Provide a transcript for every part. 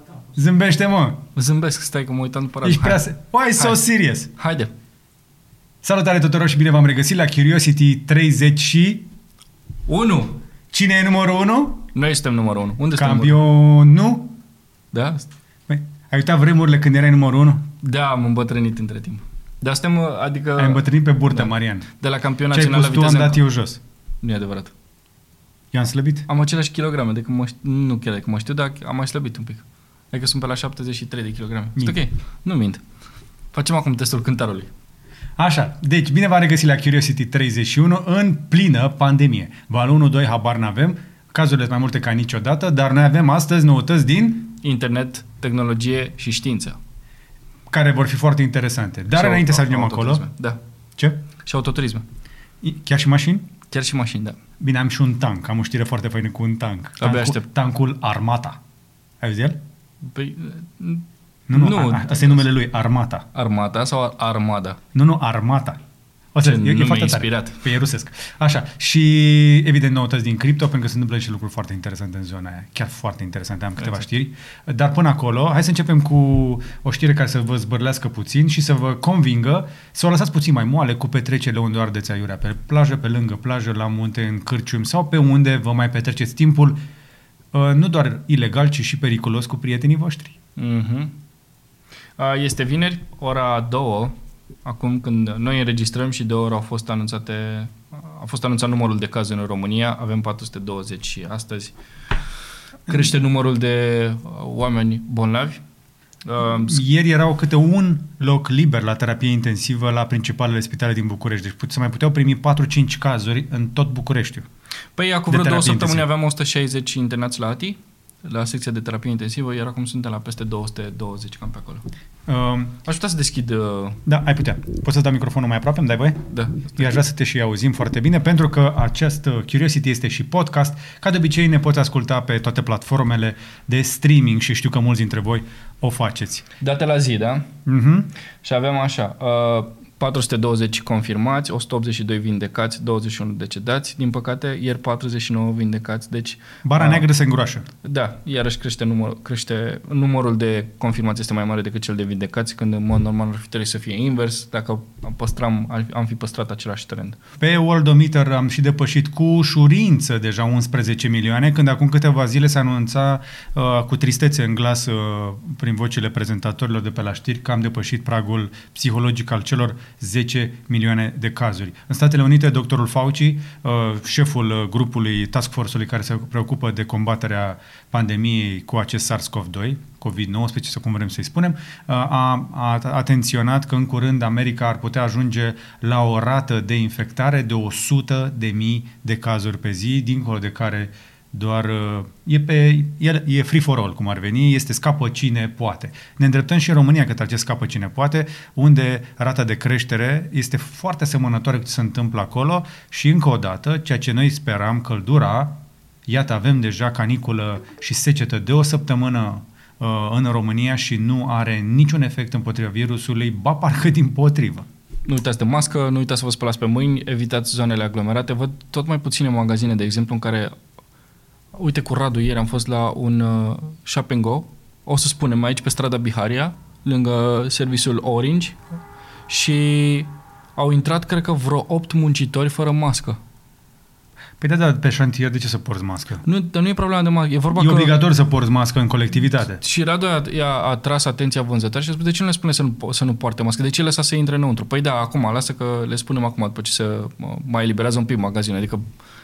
Zâmbește, mă! Zâmbesc, stai că mă uitam după Ești prea... Why so serious? Haide! Salutare tuturor și bine v-am regăsit la Curiosity 31. Cine e numărul 1? Noi suntem numărul 1. Unde suntem Campionul? Da? Băi, ai uitat vremurile când erai numărul 1? Da, am îmbătrânit între timp. Dar suntem, adică... Ai îmbătrânit pe burtă, da. Marian. De la campionat național la viteză. Ce ai pus tu, am dat eu jos. Nu e adevărat. Eu am slăbit? Am aceleași kilograme, nu chiar de că mă știu, dar am mai slăbit un pic. Adică sunt pe la 73 de kilograme. Sunt ok, nu mint. Facem acum testul cântarului. Așa, deci bine v-am regăsit la Curiosity 31 în plină pandemie. Valul 1-2 habar n-avem, cazurile sunt mai multe ca niciodată, dar noi avem astăzi noutăți din... internet, tehnologie și știință. Care vor fi foarte interesante. Dar și înainte să ajungem acolo... Da. Ce? Și autoturisme. Chiar și mașini? Chiar și mașini, da. Bine, am și un tank. Am o știre foarte faină cu un tank. Abia aștept. Tankul Armata. Ai auzit el? Păi... Nu, asta e numele lui, Armata. Armata sau Armada? Nu, Armata. E foarte inspirat. Tare. Păi e rusesc. Așa. Și evident noutăți din cripto, pentru că se întâmplă și lucruri foarte interesante în zona aia. Chiar foarte interesante. Am câteva știri. Dar până acolo, hai să începem cu o știre care să vă zbârlească puțin și să vă convingă să o lăsați puțin mai moale cu petrecerile unde o ardeți aiurea. Pe plajă, pe lângă plajă, la munte, în cârciumi sau pe unde vă mai petreceți timpul. Nu doar ilegal, ci și periculos cu prietenii voștri. Mhm. Este vineri, ora 2, acum când noi înregistrăm și de ori a fost anunțat numărul de cazuri în România, avem 420 și astăzi crește numărul de oameni bolnavi. Ieri erau câte un loc liber la terapie intensivă la principalele spitale din București, deci se mai puteau primi 4-5 cazuri în tot Bucureștiul. Păi acum vreo 2 săptămâni aveam 160 internați la ATI, la secția de terapie intensivă, iar acum suntem la peste 220, cam pe acolo. Aș putea să deschid... Da, ai putea. Poți să dau microfonul mai aproape, îmi dai voie? Da. Eu aș vrea să te și auzim foarte bine, pentru că acest Curiosity este și podcast. Ca de obicei ne poți asculta pe toate platformele de streaming și știu că mulți dintre voi o faceți. Date la zi, da? Uh-huh. Și avem așa... 420 confirmați, 182 vindecați, 21 decedați. Din păcate, ieri 49 vindecați, deci... Bara neagră se îngroașă. Da, iarăși crește numărul de confirmați este mai mare decât cel de vindecați, când în mod normal ar fi trebuit să fie invers, dacă am fi păstrat același trend. Pe Worldometer am și depășit cu ușurință deja 11 milioane, când acum câteva zile se anunța cu tristețe în glas prin vocile prezentatorilor de pe la știri că am depășit pragul psihologic al celor 10 milioane de cazuri. În Statele Unite, doctorul Fauci, șeful grupului Task Force-ului care se preocupă de combaterea pandemiei cu acest SARS-CoV-2, COVID-19, sau cum vrem să-i spunem, a atenționat că în curând America ar putea ajunge la o rată de infectare de 100.000 de cazuri pe zi, dincolo de care doar e free for all, cum ar veni, este scapă cine poate. Ne îndreptăm și în România către acest scapă cine poate, unde rata de creștere este foarte asemănătoare cu ce se întâmplă acolo și încă o dată, ceea ce noi speram, căldura, iată, avem deja caniculă și secetă de o săptămână în România și nu are niciun efect împotriva virusului, ba parcă dimpotrivă. Nu uitați de mască, nu uitați să vă spălați pe mâini, evitați zonele aglomerate. Văd tot mai puține magazine, de exemplu, în care... Uite, cu Radu ieri am fost la un shop and go, o să spunem aici pe strada Biharia, lângă serviciul Orange, și au intrat, cred că, vreo 8 muncitori fără mască. Păi da, pe șantier de ce să porți mască? Nu, dar nu e problema de mască. E obligatoriu să porți mască în colectivitate. Și Radu a tras atenția vânzătoare și a spus, de ce nu le spune să nu poarte mască? De ce lăsa să intre înăuntru? Păi da, acum, lasă că le spunem acum, după ce se mai eliberează un pic magazinul. Adică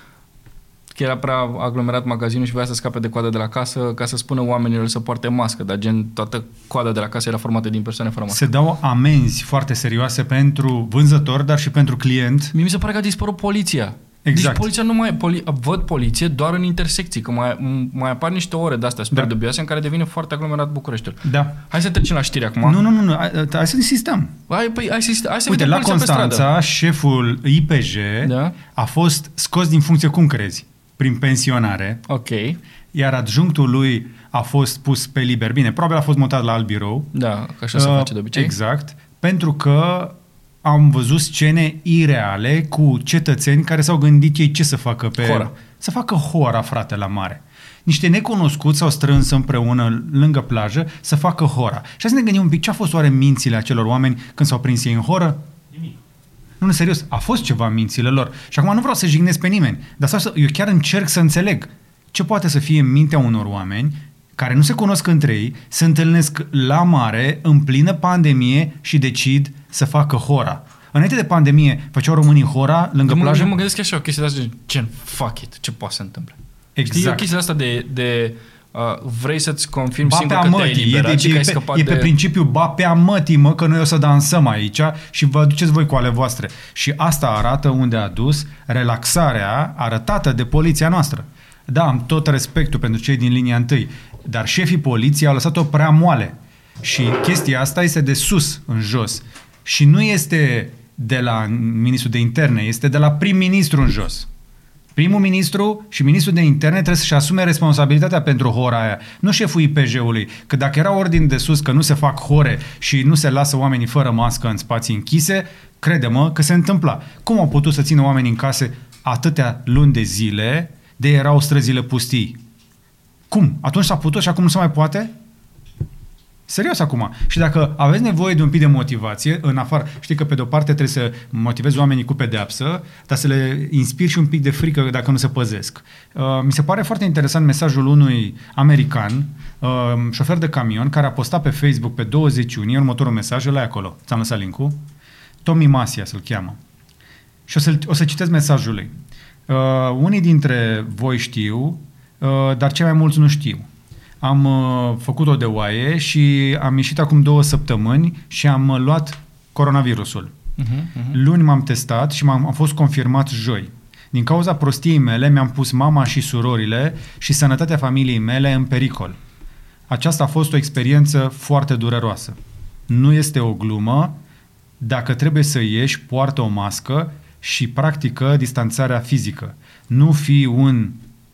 că era prea aglomerat magazinul și voia să scape de coada de la casă ca să spună oamenilor să poarte mască, dar gen toată coada de la casă era formată din persoane fără mască. Se dau amenzi foarte serioase pentru vânzător, dar și pentru client. Mi se pare că a dispărut poliția. Exact. Deci poliția nu mai... văd poliție doar în intersecții, că mai apar niște ore de-astea super dubioase în care devine foarte aglomerat Bucureștiul. Da. Hai să trecem la știri acum. Nu. Hai să insistăm. Hai să uite, vedem la Constanța, șeful IPJ a fost scos din funcție, cum crezi? Prin pensionare. Ok. Iar adjunctul lui a fost pus pe liber. Bine, probabil a fost mutat la alt birou. Da, că așa se face de obicei. Exact. Pentru că am văzut scene ireale cu cetățeni care s-au gândit ei ce să facă pe... Hora. Să facă hora, frate, la mare. niște necunoscuți s-au strâns împreună lângă plajă să facă hora. Și hai să ne gândim un pic, ce a fost oare mințile acelor oameni când s-au prins ei în horă? Nimic. Nu, serios, a fost ceva în mințile lor. Și acum nu vreau să jignesc pe nimeni, dar eu chiar încerc să înțeleg ce poate să fie în mintea unor oameni care nu se cunosc între ei, se întâlnesc la mare, în plină pandemie și decid să facă hora. Înainte de pandemie, făceau românii hora lângă plajă? Eu mă gândesc așa, o chestie de asta, gen, fuck it, ce poate să întâmple? Exact. Știi, o chestie asta de vrei să-ți confirmi singur că te-ai eliberat și că ai scăpat de... E pe principiu, ba pe amătii, mă, că noi o să dansăm aici și vă duceți voi cu ale voastre. Și asta arată unde a dus relaxarea arătată de poliția noastră. Da, am tot respectul pentru cei din linia întâi, dar șefii poliției au lăsat-o prea moale. Și chestia asta este de sus în jos. Și nu este de la ministrul de interne, este de la prim-ministru în jos. Primul ministru și ministrul de interne trebuie să-și asume responsabilitatea pentru hora aia, nu șeful IPJ-ului. Că dacă era ordin de sus că nu se fac hore și nu se lasă oamenii fără mască în spații închise, crede-mă că se întâmpla. Cum au putut să țină oamenii în case atâtea luni de zile de erau străzile pustii? Cum? Atunci s-a putut și acum nu se mai poate? Serios acum. Și dacă aveți nevoie de un pic de motivație, în afară, știi că pe de-o parte trebuie să motivezi oamenii cu pedeapsă, dar să le inspiri și un pic de frică dacă nu se păzesc. Mi se pare foarte interesant mesajul unui american, șofer de camion, care a postat pe Facebook pe 20 iunie următorul mesaj, ăla e acolo, ți-am lăsat link-ul, Tommy Masia să-l cheamă. Și o să citesc mesajul lui. Unii dintre voi știu, dar cei mai mulți nu știu. Am făcut o de oaie și am ieșit acum 2 săptămâni și am luat coronavirusul. Luni m-am testat și am fost confirmat joi. Din cauza prostiei mele mi-am pus mama și surorile și sănătatea familiei mele în pericol. Aceasta a fost o experiență foarte dureroasă. Nu este o glumă. Dacă trebuie să ieși, poartă o mască și practică distanțarea fizică. Nu fi un ...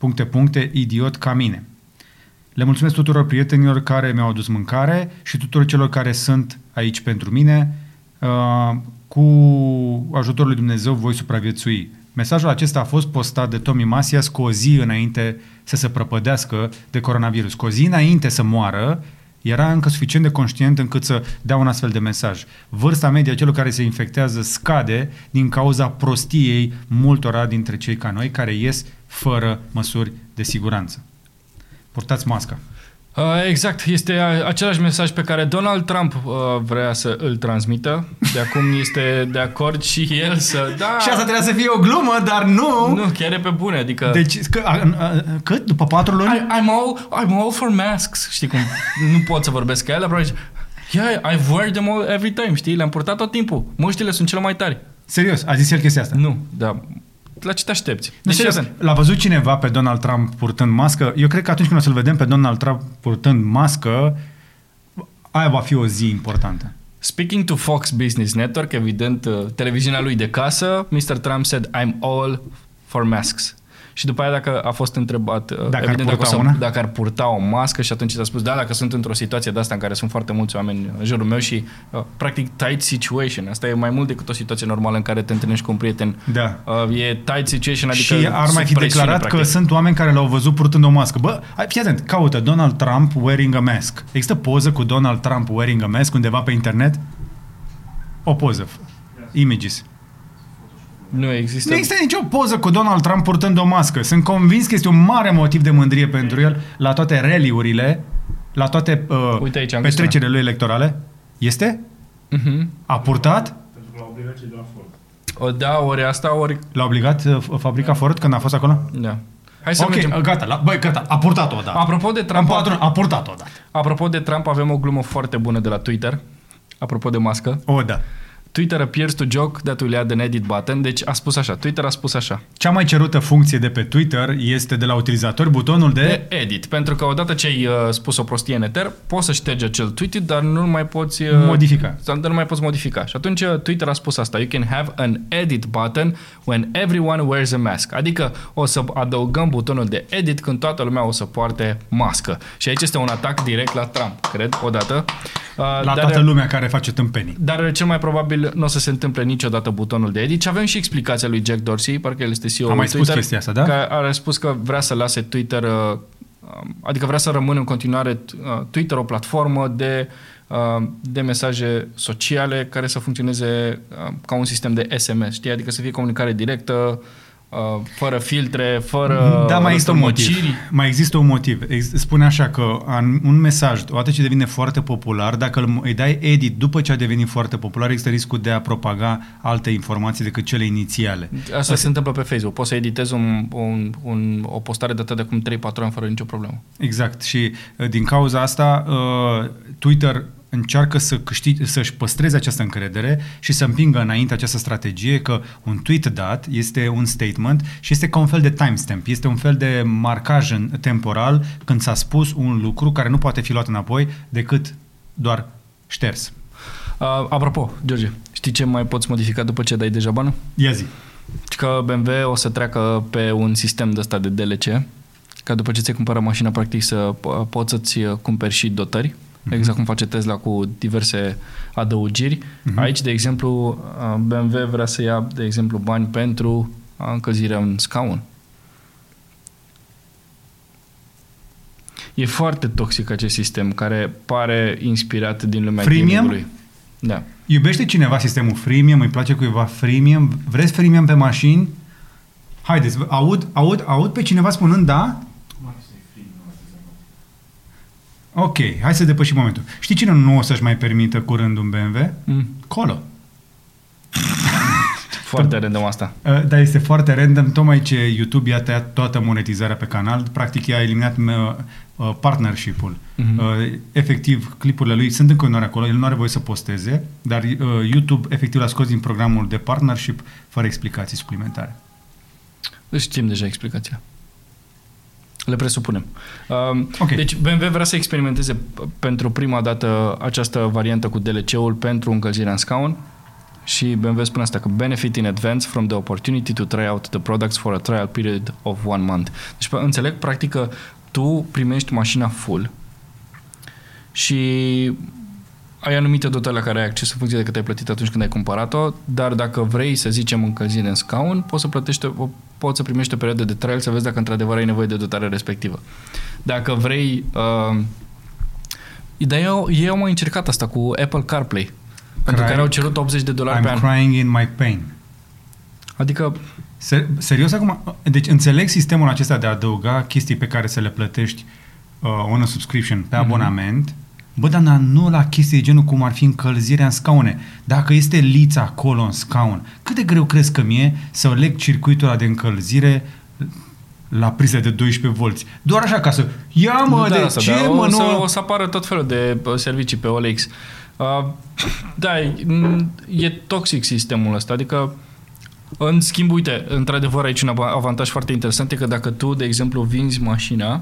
idiot ca mine. Le mulțumesc tuturor prietenilor care mi-au adus mâncare și tuturor celor care sunt aici pentru mine. Cu ajutorul lui Dumnezeu voi supraviețui. Mesajul acesta a fost postat de Tommy Masias cu o zi înainte să se prăpădească de coronavirus. Cu o zi înainte să moară, era încă suficient de conștient încât să dea un astfel de mesaj. Vârsta medie a celor care se infectează scade din cauza prostiei multora dintre cei ca noi care ies fără măsuri de siguranță. Purtați masca. Exact. Este același mesaj pe care Donald Trump vrea să îl transmită. De acum este de acord și el să... Da, și asta trebuia să fie o glumă, dar nu... Nu, chiar e pe bune. Adică... Deci, cât? După 4 luni? I'm all for masks. Știi cum? Nu pot să vorbesc ca el, dar yeah, I've worn them all every time, știi? Le-am purtat tot timpul. Măștile sunt cele mai tari. Serios? A zis el chestia asta? Nu, da. La ce te aștepți? Deci, l-a văzut cineva pe Donald Trump purtând mască? Eu cred că atunci când o să-l vedem pe Donald Trump purtând mască, aia va fi o zi importantă. Speaking to Fox Business Network, evident, televiziunea lui de casă, Mr. Trump said, I'm all for masks. Și după aia dacă a fost întrebat dacă ar purta o mască și atunci a spus, da, dacă sunt într-o situație de asta în care sunt foarte mulți oameni în jurul meu și practic tight situation. Asta e mai mult decât o situație normală în care te întâlnești cu un prieten. Da. E tight situation, adică și ar mai fi declarat practic că sunt oameni care l-au văzut purtând o mască. Bă, fii atent, caută Donald Trump wearing a mask. Există poză cu Donald Trump wearing a mask undeva pe internet? O poză. Images. Nu există. Nu există nicio poză cu Donald Trump purtând o mască. Sunt convins că este un mare motiv de mândrie pentru el la toate rally-urile, la toate petrecerile lui electorale. Este? A purtat? Pentru că l-a obligat cei de la Ford. Da, ori asta, ori... L-a obligat fabrica Ford când a fost acolo? Da. Hai să mergem. Gata, gata, a purtat-o odată. Apropo de Trump... A purtat-o odată. Apropo de Trump, avem o glumă foarte bună de la Twitter. Apropo de mască. Da. Twitter appears to joke that will add an edit button. Deci a spus așa, Twitter a spus așa. Cea mai cerută funcție de pe Twitter este de la utilizatori butonul de edit. Pentru că odată ce ai spus o prostie în eter, poți să ștergi acel tweet, dar nu mai poți modifica. Dar nu mai poți modifica. Și atunci Twitter a spus asta. You can have an edit button when everyone wears a mask. Adică o să adăugăm butonul de edit când toată lumea o să poarte mască. Și aici este un atac direct la Trump, cred, odată. La toată lumea care face tâmpenii. Dar cel mai probabil nu o să se întâmple niciodată butonul de edit. Și avem și explicația lui Jack Dorsey, parcă el este CEO-ul Twitter. A mai spus chestia asta, da? Care a spus că vrea să lase Twitter adică vrea să rămână în continuare Twitter o platformă de mesaje sociale care să funcționeze ca un sistem de SMS, știi? Adică să fie comunicare directă, fără filtre, fără da, mai există un motiv. Spune așa că un mesaj, odată ce devine foarte popular, dacă îi dai edit după ce a devenit foarte popular, există riscul de a propaga alte informații decât cele inițiale. Asta se întâmplă pe Facebook. Poți să editezi o postare datată de acum 3-4 ani fără nicio problemă. Exact. Și din cauza asta Twitter încearcă să-și păstreze această încredere și să împingă înainte această strategie că un tweet dat este un statement și este ca un fel de timestamp, este un fel de marcaj temporal când s-a spus un lucru care nu poate fi luat înapoi decât doar șters. Apropo, George, știi ce mai poți modifica după ce dai deja banul? Ia zi. Că BMW o să treacă pe un sistem de ăsta de DLC, ca după ce ți-ai cumpărat mașina, practic să poți să-ți cumperi și dotări. Exact cum face Tesla cu diverse adăugiri. Aici, de exemplu, BMW vrea să ia, de exemplu, bani pentru încălzirea în scaun. E foarte toxic acest sistem, care pare inspirat din lumea gaming-ului. Da. Iubește cineva sistemul freemium? Îi place cuiva freemium? Vreți freemium pe mașini? Haideți, aud pe cineva spunând da? Ok, hai să depășim momentul. Știi cine nu o să-și mai permită curând un BMW? Colo. Foarte random asta. Da, este foarte random. Tocmai ce YouTube i-a tăiat toată monetizarea pe canal, practic i-a eliminat partnership-ul. Efectiv, clipurile lui sunt în continuare acolo, el nu are voie să posteze, dar YouTube efectiv l-a scos din programul de partnership fără explicații suplimentare. Deci știm deja explicația. Le presupunem. Okay. Deci BMW vrea să experimenteze pentru prima dată această variantă cu DLC-ul pentru încălzirea în scaun și BMW spune asta, că benefit in advance from the opportunity to try out the products for a trial period of 1 month. Deci înțeleg, practic, că tu primești mașina full și ai anumite dotări la care ai acces în funcție de cât ai plătit atunci când ai cumpărat-o, dar dacă vrei, să zicem, încălzire în scaun, poți să primești o perioadă de trial să vezi dacă într-adevăr ai nevoie de dotarea respectivă. Dacă vrei... dar ei au mai încercat asta cu Apple CarPlay, pentru care au cerut $80 pe an. I'm crying in my pain. Adică... Serios acum? Deci înțeleg sistemul acesta de a adăuga chestii pe care să le plătești on a subscription pe abonament. Bă, dar nu la chestii de genul cum ar fi încălzirea în scaune. Dacă este lița acolo în scaun, cât de greu crezi că mie să leg circuitul ăla de încălzire la prize de 12 volți? Doar așa ca să... Ia mă, de ce mă, nu... O să apară tot felul de servicii pe OLX. Da, e toxic sistemul ăsta. Adică, în schimb, uite, într-adevăr aici un avantaj foarte interesant e că dacă tu, de exemplu, vinzi mașina,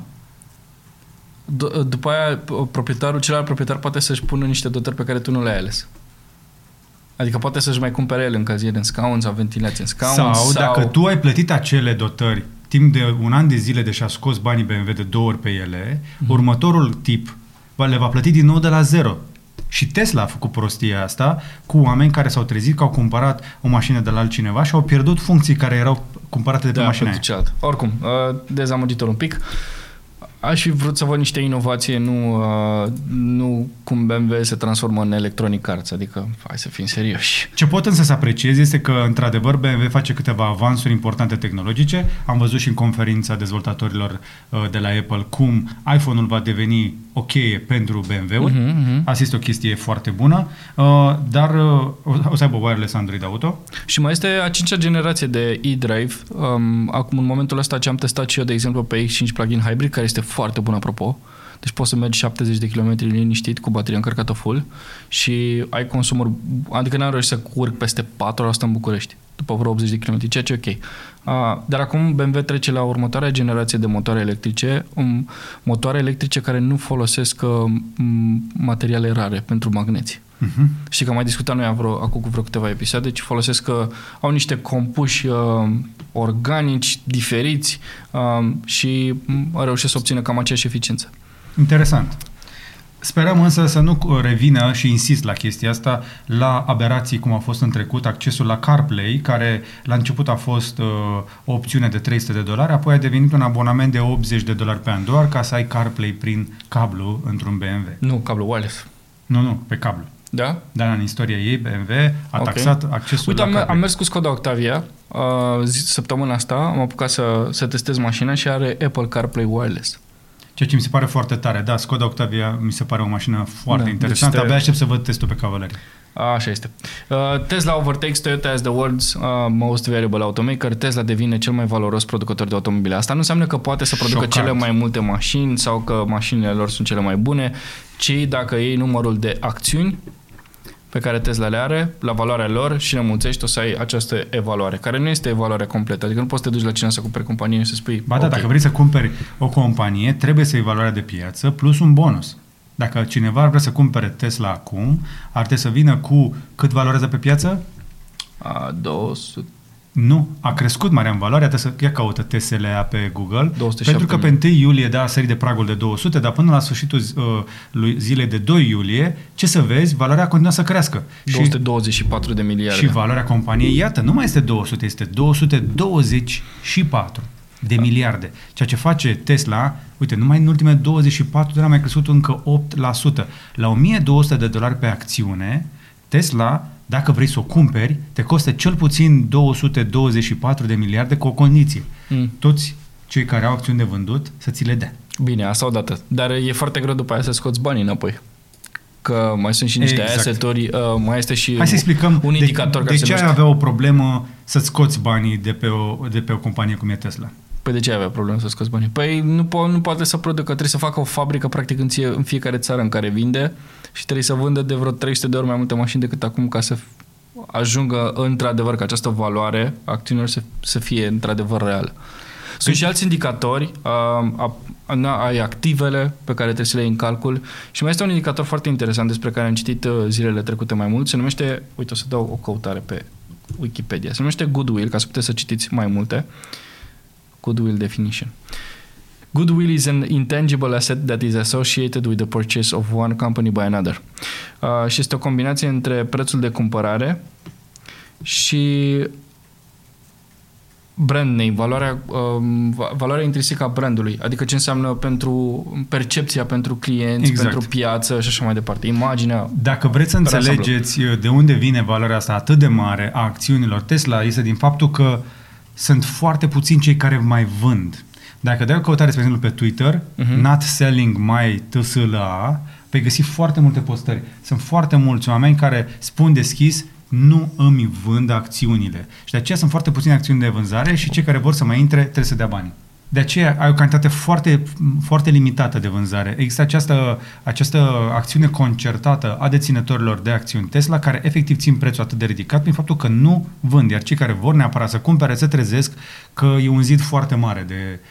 după aia celălalt proprietar poate să-și pună niște dotări pe care tu nu le-ai ales. Adică poate să-și mai cumpere el încălzire în scaun sau ventilație în scaun. Sau dacă tu ai plătit acele dotări timp de 1 an de zile, deși a scos banii BMW de 2 ori pe ele, următorul tip le va plăti din nou de la zero. Și Tesla a făcut prostia asta cu oameni care s-au trezit că au cumpărat o mașină de la altcineva și au pierdut funcții care erau cumpărate de pe mașina aia. Oricum, dezamăgitor un pic. Aș fi vrut să văd niște inovație, nu cum BMW se transformă în Electronic Arts, adică hai să fim serioși. Ce pot însă să apreciez este că, într-adevăr, BMW face câteva avansuri importante tehnologice. Am văzut și în conferința dezvoltatorilor de la Apple cum iPhone-ul va deveni o cheie pentru BMW-uri. Asta este o chestie foarte bună, dar o să aibă wireless Android Auto. Și mai este a 5-a generație de eDrive. Acum, în momentul ăsta, ce am testat și eu, de exemplu, pe X5 plug-in hybrid, care este foarte bun, apropo. Deci poți să mergi 70 de km liniștit cu bateria încărcată full și ai consumuri, adică n-am reușit să urc peste 4 ori în București, după vreo 80 de km, ceea ce e ok. Dar acum BMW trece la următoarea generație de motoare electrice, motoare electrice care nu folosesc materiale rare pentru magneți. Știi că am mai discutat noi acum cu vreo câteva episoade, ci folosesc au niște compuși organici diferiți și reușesc să obțină cam aceeași eficiență. Interesant. Sperăm însă să nu revină, și insist la chestia asta, la aberații cum a fost în trecut, accesul la CarPlay, care la început a fost o opțiune de $300, apoi a devenit un abonament de $80 pe an, doar ca să ai CarPlay prin cablu într-un BMW. Nu, cablu wireless. Nu, pe cablu. Da? Dar în istoria ei, BMW a taxat accesul la CarPlay. Am mers cu Skoda Octavia săptămâna asta, am apucat să testez mașina și are Apple CarPlay wireless. Ceea ce mi se pare foarte tare. Da, Skoda Octavia mi se pare o mașină foarte interesantă. Abia aștept să văd testul pe Cavalieri. Așa este. Tesla overtakes Toyota as the world's most valuable automaker. Tesla devine cel mai valoros producător de automobile. Asta nu înseamnă că poate să producă cele mai multe mașini sau că mașinile lor sunt cele mai bune, ci dacă iei numărul de acțiuni pe care Tesla le are, la valoarea lor și le mulțești, o să ai această evaluare, care nu este evaluarea completă. Adică nu poți să te duci la cine să cumperi companie și să spui... Ba da, dacă vrei să cumperi o companie, trebuie să iei valoarea de piață plus un bonus. Dacă cineva ar vrea să cumpere Tesla acum, ar trebui să vină cu cât valorează pe piață? 200. Nu, a crescut mare în valoare, trebuie să ia caută TSLA pe Google, 207. pentru că pe 1 iulie a sărit de pragul de 200, dar până la sfârșitul zilei de 2 iulie, ce să vezi, valoarea continuă să crească. 224 de miliarde. Și valoarea companiei, iată, nu mai este 200, este 224 de miliarde. Ceea ce face Tesla, uite, numai în ultimele 24 de ani a mai crescut încă 8%. La $1.200 pe acțiune, Tesla, dacă vrei să o cumperi, te costă cel puțin 224 de miliarde cu o condiție. Toți cei care au acțiuni de vândut să ți le dea. Bine, asta odată. Dar e foarte greu după aia să scoți banii înapoi. Că mai sunt și niște asset-uri, mai este și hai să explicăm un indicator care de ce ai avea o problemă să-ți scoți banii de pe o companie cum e Tesla. Păi de ce avea problemă să scoți banii? Păi nu poate să producă, trebuie să facă o fabrică practic în fiecare țară în care vinde și trebuie să vândă de vreo 300 de ori mai multe mașini decât acum ca să ajungă într-adevăr că această valoare a acțiunilor să fie într-adevăr reală. Sunt și alți indicatori ai activele pe care trebuie să le iei în calcul și mai este un indicator foarte interesant despre care am citit zilele trecute mai mult, se numește, uite o să dau o căutare pe Wikipedia, se numește Goodwill, ca să puteți să citiți mai multe. Goodwill definition. Goodwill is an intangible asset that is associated with the purchase of one company by another. Și este o combinație între prețul de cumpărare și brand name, valoarea intrinsecă a brandului, adică ce înseamnă pentru percepția pentru clienți, exact, pentru piață și așa mai departe, imaginea. Dacă vreți să înțelegeți de unde vine valoarea asta atât de mare a acțiunilor Tesla, este din faptul că sunt foarte puțini cei care mai vând. Dacă dai o căutare, spre exemplu, pe Twitter, not selling my TSLA, vei găsi foarte multe postări. Sunt foarte mulți oameni care spun deschis, nu îmi vând acțiunile. Și de aceea sunt foarte puține acțiuni de vânzare și cei care vor să mai intre trebuie să dea bani. De aceea ai o cantitate foarte, foarte limitată de vânzare. Există această acțiune concertată a deținătorilor de acțiuni Tesla care efectiv țin prețul atât de ridicat prin faptul că nu vând, iar cei care vor neapărat să cumpere se trezesc că e un zid foarte mare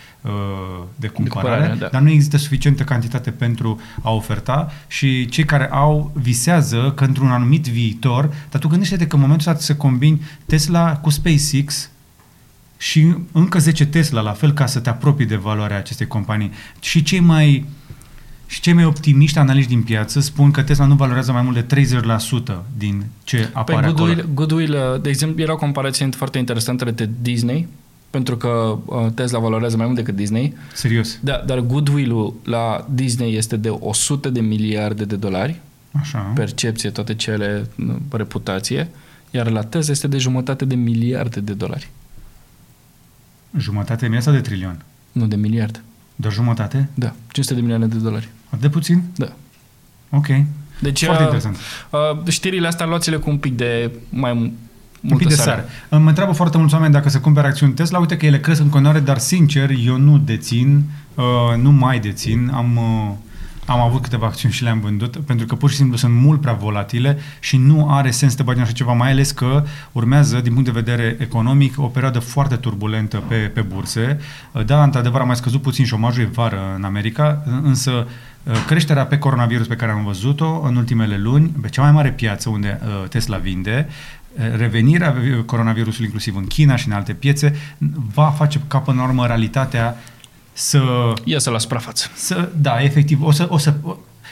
de cumpărare, da. Dar nu există suficientă cantitate pentru a oferta și cei care visează că într-un anumit viitor, dar tu gândește-te că în momentul ăsta se combini Tesla cu SpaceX și încă 10 Tesla, la fel, ca să te apropii de valoarea acestei companii. Și cei mai optimiști analiști din piață spun că Tesla nu valorează mai mult de 30% din ce apare acolo. Goodwill, de exemplu, era o comparație foarte interesantă de Disney, pentru că Tesla valorează mai mult decât Disney. Serios? Da, dar Goodwill-ul la Disney este de 100 de miliarde de dolari. Așa. Percepție, toate cele, reputație. Iar la Tesla este de $1,5 miliarde de dolari. Jumătate de miliard sau de trilion? Nu, de miliard. Doar jumătate? Da, 500 de milioane de dolari. De puțin? Da. Ok. Deci, foarte interesant. Știrile astea luați-le cu un pic de un pic de sare. Mă întreabă foarte mulți oameni dacă se cumpără acțiuni Tesla. Uite că ele cresc în continuare, dar sincer, eu nu dețin, nu mai dețin. Am avut câteva acțiuni și le-am vândut, pentru că pur și simplu sunt mult prea volatile și nu are sens să te bagi în așa ceva, mai ales că urmează, din punct de vedere economic, o perioadă foarte turbulentă pe burse. Da, într-adevăr, a mai scăzut puțin șomajul, e vară în America, însă creșterea pe coronavirus pe care am văzut-o în ultimele luni, pe cea mai mare piață unde Tesla vinde, revenirea coronavirusului inclusiv în China și în alte piețe, va face ca până la urmă realitatea să iasă la suprafață. Da, efectiv,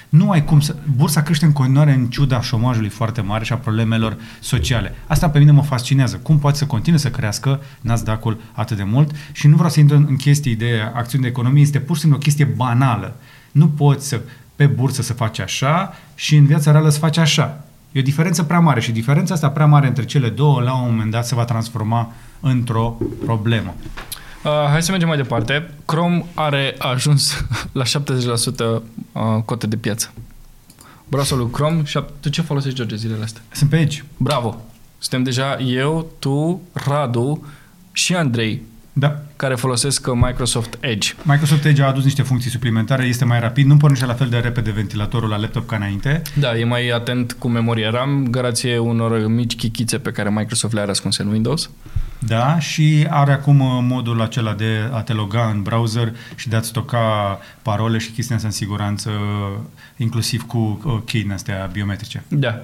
Nu ai cum să... Bursa crește în continuare în ciuda șomajului foarte mare și a problemelor sociale. Asta pe mine mă fascinează. Cum poate să continue să crească Nasdaq-ul atât de mult? Și nu vreau să intru în chestii de acțiuni de economie, este pur și simplu o chestie banală. Nu poți să, pe bursă să faci așa și în viața reală să faci așa. E o diferență prea mare și diferența asta prea mare între cele două la un moment dat se va transforma într-o problemă. Hai să mergem mai departe. Chrome are ajuns la 70% cote de piață. Browserul Chrome, tu ce folosești, George, zilele astea? Sunt pe aici. Bravo! Suntem deja eu, tu, Radu și Andrei, da, care folosesc Microsoft Edge. Microsoft Edge a adus niște funcții suplimentare, este mai rapid, nu pornește la fel de repede ventilatorul la laptop ca înainte. Da, e mai atent cu memorie RAM, grație unor mici chichițe pe care Microsoft le-a ascunse în Windows. Da, și are acum modul acela de a te loga în browser și de a-ți stoca parole și chestii astea în siguranță, inclusiv cu key-uri astea biometrice. Da,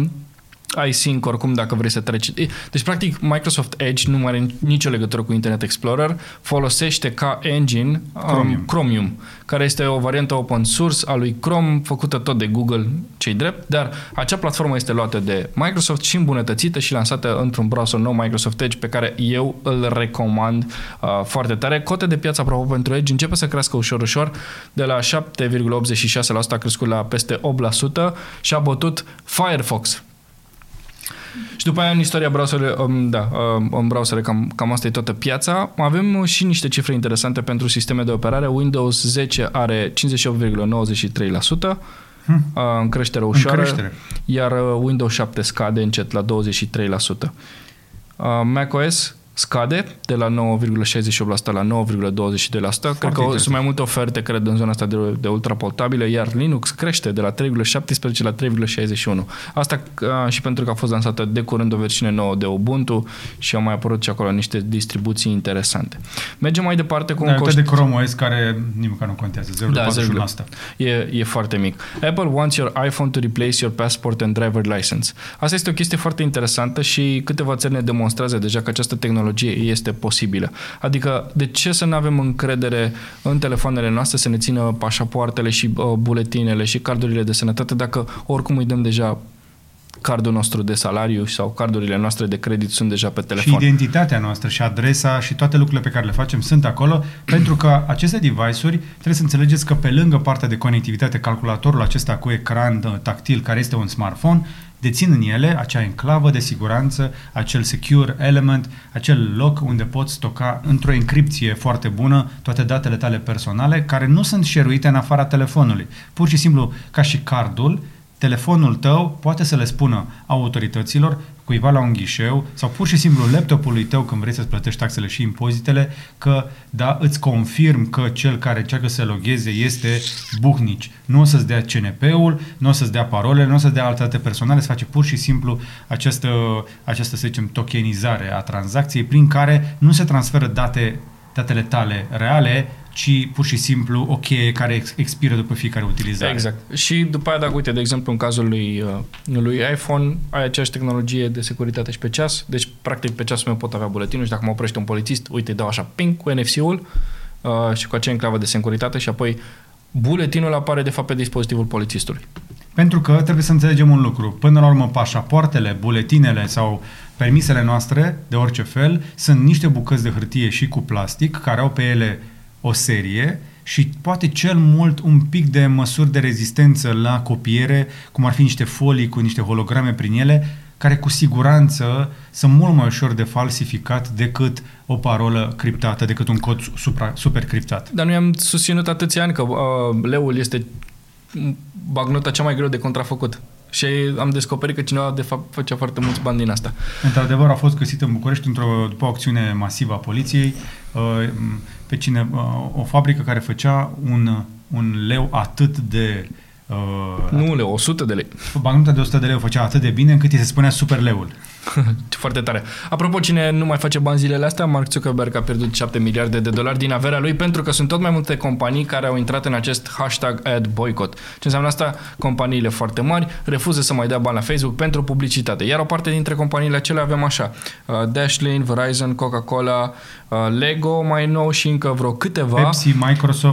iSync oricum dacă vrei să treci. Deci, practic, Microsoft Edge nu are nicio legătură cu Internet Explorer, folosește ca engine Chromium, care este o variantă open source a lui Chrome, făcută tot de Google, ce-i drept, dar acea platformă este luată de Microsoft și îmbunătățită și lansată într-un browser nou, Microsoft Edge, pe care eu îl recomand foarte tare. Cote de piață, apropo, pentru Edge începe să crească ușor, de la 7,86% a crescut la peste 8% și a bătut Firefox. Și după aia în istoria în browsere cam asta e toată piața. Avem și niște cifre interesante pentru sisteme de operare. Windows 10 are 58,93%, în creștere ușoară, iar Windows 7 scade încet la 23%. macOS scade de la 9,68% la 9,22%. Cred că sunt mai multe oferte, cred, în zona asta de ultraportabile, iar Linux crește de la 3,17% la 3,61%. Asta și pentru că a fost lansată de curând o versiune nouă de Ubuntu și au mai apărut și acolo niște distribuții interesante. Mergem mai departe cu un cost... de Chrome OS care nimic nu contează, 0,41%. E foarte mic. Apple wants your iPhone to replace your passport and driver license. Asta este o chestie foarte interesantă și câteva țări ne demonstrează deja că această tehnologie este posibilă. Adică, de ce să nu avem încredere în telefoanele noastre să ne țină pașapoartele și buletinele și cardurile de sănătate dacă oricum îi dăm deja cardul nostru de salariu sau cardurile noastre de credit sunt deja pe telefon. Și identitatea noastră și adresa și toate lucrurile pe care le facem sunt acolo, pentru că aceste device-uri trebuie să înțelegeți că pe lângă partea de conectivitate, calculatorul acesta cu ecran tactil care este un smartphone, dețin în ele acea enclavă de siguranță, acel secure element, acel loc unde poți stoca într-o encripție foarte bună toate datele tale personale care nu sunt share-uite în afara telefonului. Pur și simplu, ca și cardul, telefonul tău poate să le spună autorităților, cuiva la un ghișeu sau pur și simplu laptopului tău când vrei să-ți plătești taxele și impozitele că da, îți confirm că cel care încearcă să logheze este buhnici. Nu o să-ți dea CNP-ul, nu o să-ți dea parole, nu o să-ți dea alte date personale, se face pur și simplu această, să zicem, tokenizare a tranzacției prin care nu se transferă datele tale reale, ci pur și simplu o cheie care expiră după fiecare utilizare. Exact. Și după aia, dacă uite, de exemplu, în cazul lui iPhone, ai aceeași tehnologie de securitate și pe ceas, deci practic pe ceasul meu pot avea buletinul și dacă mă oprește un polițist, uite, îi dau așa ping cu NFC-ul și cu acea enclavă de securitate și apoi buletinul apare de fapt pe dispozitivul polițistului. Pentru că trebuie să înțelegem un lucru. Până la urmă, pașapoartele, buletinele sau permisele noastre, de orice fel, sunt niște bucăți de hârtie și cu plastic care au pe ele o serie și poate cel mult un pic de măsuri de rezistență la copiere, cum ar fi niște folii cu niște holograme prin ele, care cu siguranță sunt mult mai ușor de falsificat decât o parolă criptată, decât un cod super criptat. Dar noi am susținut atâția ani că leul este bagnota cea mai greu de contrafăcut. Și am descoperit că cineva, de fapt, făcea foarte mulți bani din asta. Într-adevăr, a fost găsit în București după o acțiune masivă a poliției o fabrică care făcea un leu atât de... nu un leu, 100 de lei. Bancnota de 100 de lei o făcea atât de bine încât îi se spunea superleul. Foarte tare. Apropo, cine nu mai face bani zilele astea, Mark Zuckerberg a pierdut 7 miliarde de dolari din averea lui pentru că sunt tot mai multe companii care au intrat în acest hashtag ad boycott. Ce înseamnă asta? Companiile foarte mari refuză să mai dea bani la Facebook pentru publicitate. Iar o parte dintre companiile acelea avem așa: Dashlane, Verizon, Coca-Cola, Lego mai nou și încă vreo câteva. Pepsi, Microsoft.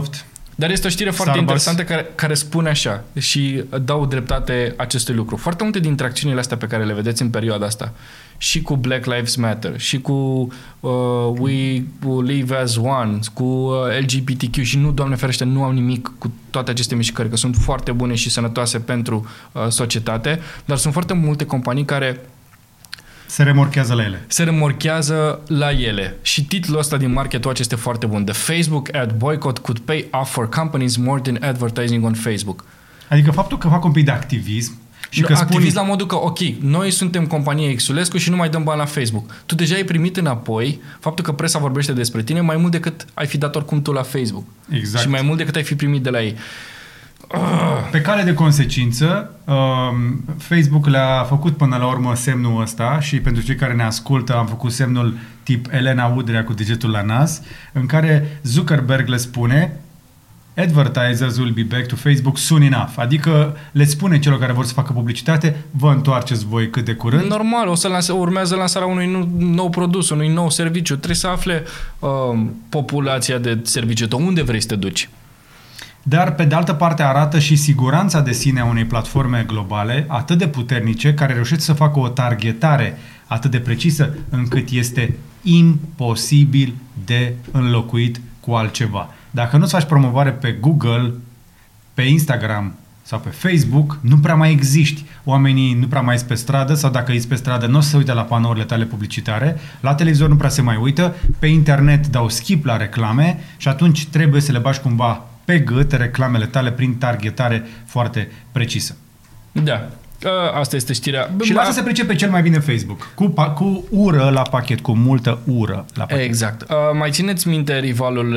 Dar este o știre foarte interesantă care spune așa și dau dreptate acestui lucru. Foarte multe dintre acțiunile astea pe care le vedeți în perioada asta, și cu Black Lives Matter, și cu We Live as One, cu LGBTQ și nu, Doamne ferește, nu au nimic cu toate aceste mișcări, că sunt foarte bune și sănătoase pentru societate, dar sunt foarte multe companii care se remorchează la ele. Se remorchează la ele. Și titlul ăsta din Market Watch este foarte bun. The Facebook ad boycott could pay off for companies more than advertising on Facebook. Adică faptul că fac un pic de activism și că activism la modul că, ok, noi suntem compania Xulescu și nu mai dăm bani la Facebook. Tu deja ai primit înapoi faptul că presa vorbește despre tine mai mult decât ai fi dat oricum tu la Facebook. Exact. Și mai mult decât ai fi primit de la ei. Pe cale de consecință, Facebook le-a făcut până la urmă semnul ăsta și pentru cei care ne ascultă am făcut semnul tip Elena Udrea cu degetul la nas, în care Zuckerberg le spune advertisers will be back to Facebook soon enough. Adică le spune celor care vor să facă publicitate, vă întoarceți voi cât de curând. Normal, urmează lansarea unui nou produs, unui nou serviciu. Trebuie să afle populația de serviciu. Unde vrei să te duci? Dar, pe de altă parte, arată și siguranța de sine a unei platforme globale atât de puternice, care reușește să facă o targetare atât de precisă, încât este imposibil de înlocuit cu altceva. Dacă nu-ți faci promovare pe Google, pe Instagram sau pe Facebook, nu prea mai existi. Oamenii nu prea mai ies pe stradă sau dacă ies pe stradă nu o să se uite la panourile tale publicitare, la televizor nu prea se mai uită, pe internet dau skip la reclame și atunci trebuie să le bagi cumva pe gât reclamele tale prin targetare foarte precisă. Da. Asta este știrea. Și lasă să pricepe cel mai bine Facebook. Cu ură la pachet, cu multă ură la pachet. Exact. Mai țineți minte rivalul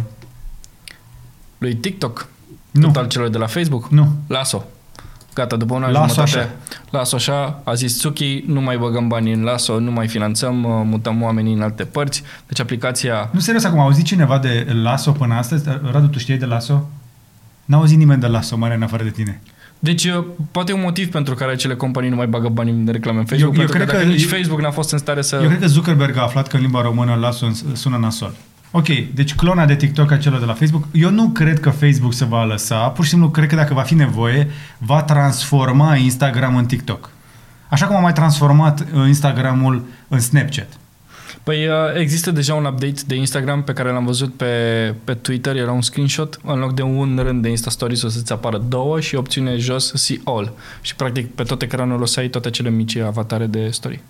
lui TikTok? Nu. Tot al celor de la Facebook? Nu. Lasso. Gata, după una Lasso jumătate. așa. Lasso așa. A zis Zucchi, nu mai băgăm banii în Lasso, nu mai finanțăm, mutăm oamenii în alte părți. Deci aplicația... Nu, serios, acum, a auzit cineva de Lasso până astăzi? Radu, tu știai de Lasso? N-a auzit nimeni de Lasso, mare în afară de tine. Deci, poate un motiv pentru care acele companii nu mai bagă bani în reclame în Facebook, eu cred că dacă nici Facebook n-a fost în stare să... Eu cred că Zuckerberg a aflat că în limba română Lasso sună nasol. Ok, deci clona de TikTok a celor de la Facebook. Eu nu cred că Facebook se va lăsa, pur și simplu cred că dacă va fi nevoie, va transforma Instagram în TikTok. Așa cum a mai transformat Instagramul în Snapchat. Păi există deja un update de Instagram pe care l-am văzut pe Twitter, era un screenshot, în loc de un rând de Insta Stories o să-ți apară două și opțiune jos See All. Și practic pe tot ecranul o să ai toate acele mici avatare de story.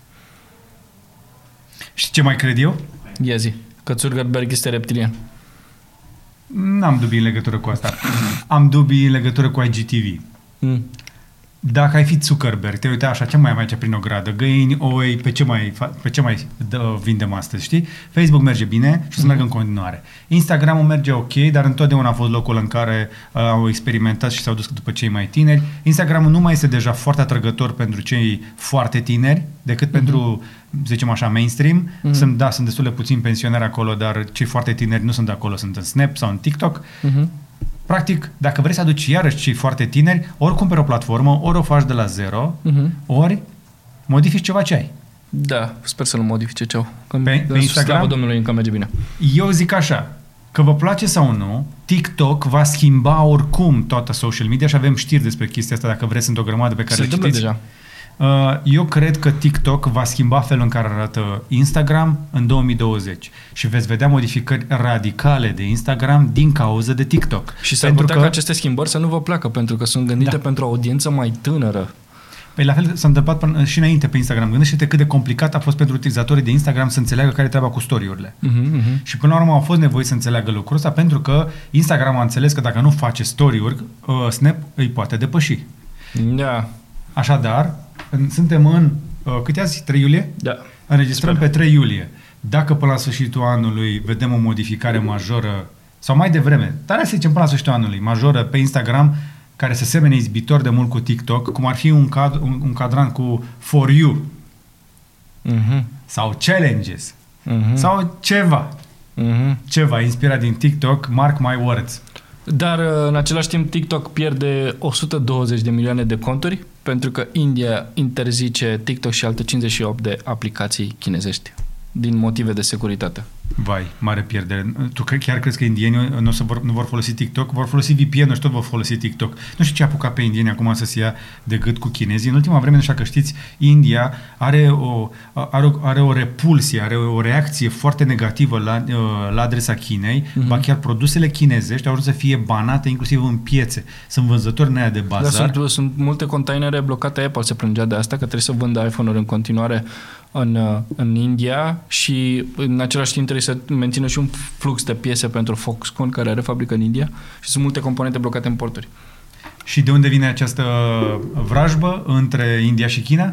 Și ce mai cred eu? Ia zi, că Zuckerberg este reptilian. N-am dubii în legătură cu asta. Am dubii în legătură cu IGTV. Dacă ai fi Zuckerberg, te uita așa, ce mai aici prin o gradă? Găini, oi, pe ce mai vindem astăzi, știi? Facebook merge bine și o să meargă în continuare. Instagramul merge ok, dar întotdeauna a fost locul în care au experimentat și s-au dus după cei mai tineri. Instagramul nu mai este deja foarte atrăgător pentru cei foarte tineri, decât pentru, zicem așa, mainstream. Sunt destul de puțini pensioneri acolo, dar cei foarte tineri nu sunt de acolo, sunt în Snap sau în TikTok. Practic, dacă vrei să aduci iarăși cei foarte tineri, ori cumperi o platformă, ori o faci de la zero, ori modifici ceva ce ai. Da, sper să-l modifice ceva. Pe Instagram? Slavă Domnului, încă merge bine. Eu zic așa, că vă place sau nu, TikTok va schimba oricum toată social media și avem știri despre chestia asta, dacă vreți, sunt o grămadă pe care le citiți. Deja. Eu cred că TikTok va schimba felul în care arată Instagram în 2020 și veți vedea modificări radicale de Instagram din cauza de TikTok. Și s-ar putea că aceste schimbări să nu vă placă, pentru că sunt gândite pentru o audiență mai tânără. Păi la fel s-a întâmplat și înainte pe Instagram. Gândește-te cât de complicat a fost pentru utilizatorii de Instagram să înțeleagă care e treaba cu story-urile. Și până la urmă au fost nevoiți să înțeleagă lucrul ăsta pentru că Instagram a înțeles că dacă nu face story-uri, Snap îi poate depăși. Da. Așadar, suntem în, câte azi? 3 iulie? Da. Înregistrăm pe 3 iulie. Dacă până la sfârșitul anului vedem o modificare majoră, sau mai devreme, dar să zicem până la sfârșitul anului, majoră pe Instagram, care se semene izbitor de mult cu TikTok, cum ar fi un cadran cu For You, sau Challenges, sau ceva. Ceva inspirat din TikTok, mark my words. Dar în același timp TikTok pierde 120 de milioane de conturi pentru că India interzice TikTok și alte 58 de aplicații chinezești din motive de securitate. Vai, mare pierdere. Tu chiar crezi că indienii nu vor folosi TikTok? Vor folosi VPN-ul și tot vor folosi TikTok. Nu știu ce a apucat pe indieni acum să se ia de gât cu chinezii. În ultima vreme, așa că știți, India are o repulsie, are o reacție foarte negativă la adresa Chinei. Ba chiar produsele chinezești au vrut să fie banate inclusiv în piețe. Sunt vânzători în aia de bazar. Dar sunt multe containere blocate. Apple se plângea de asta, că trebuie să vândă iPhone-uri în continuare în India și în același timp trebuie să mențină și un flux de piese pentru Foxconn, care are fabrică în India, și sunt multe componente blocate în porturi. Și de unde vine această vrajbă între India și China?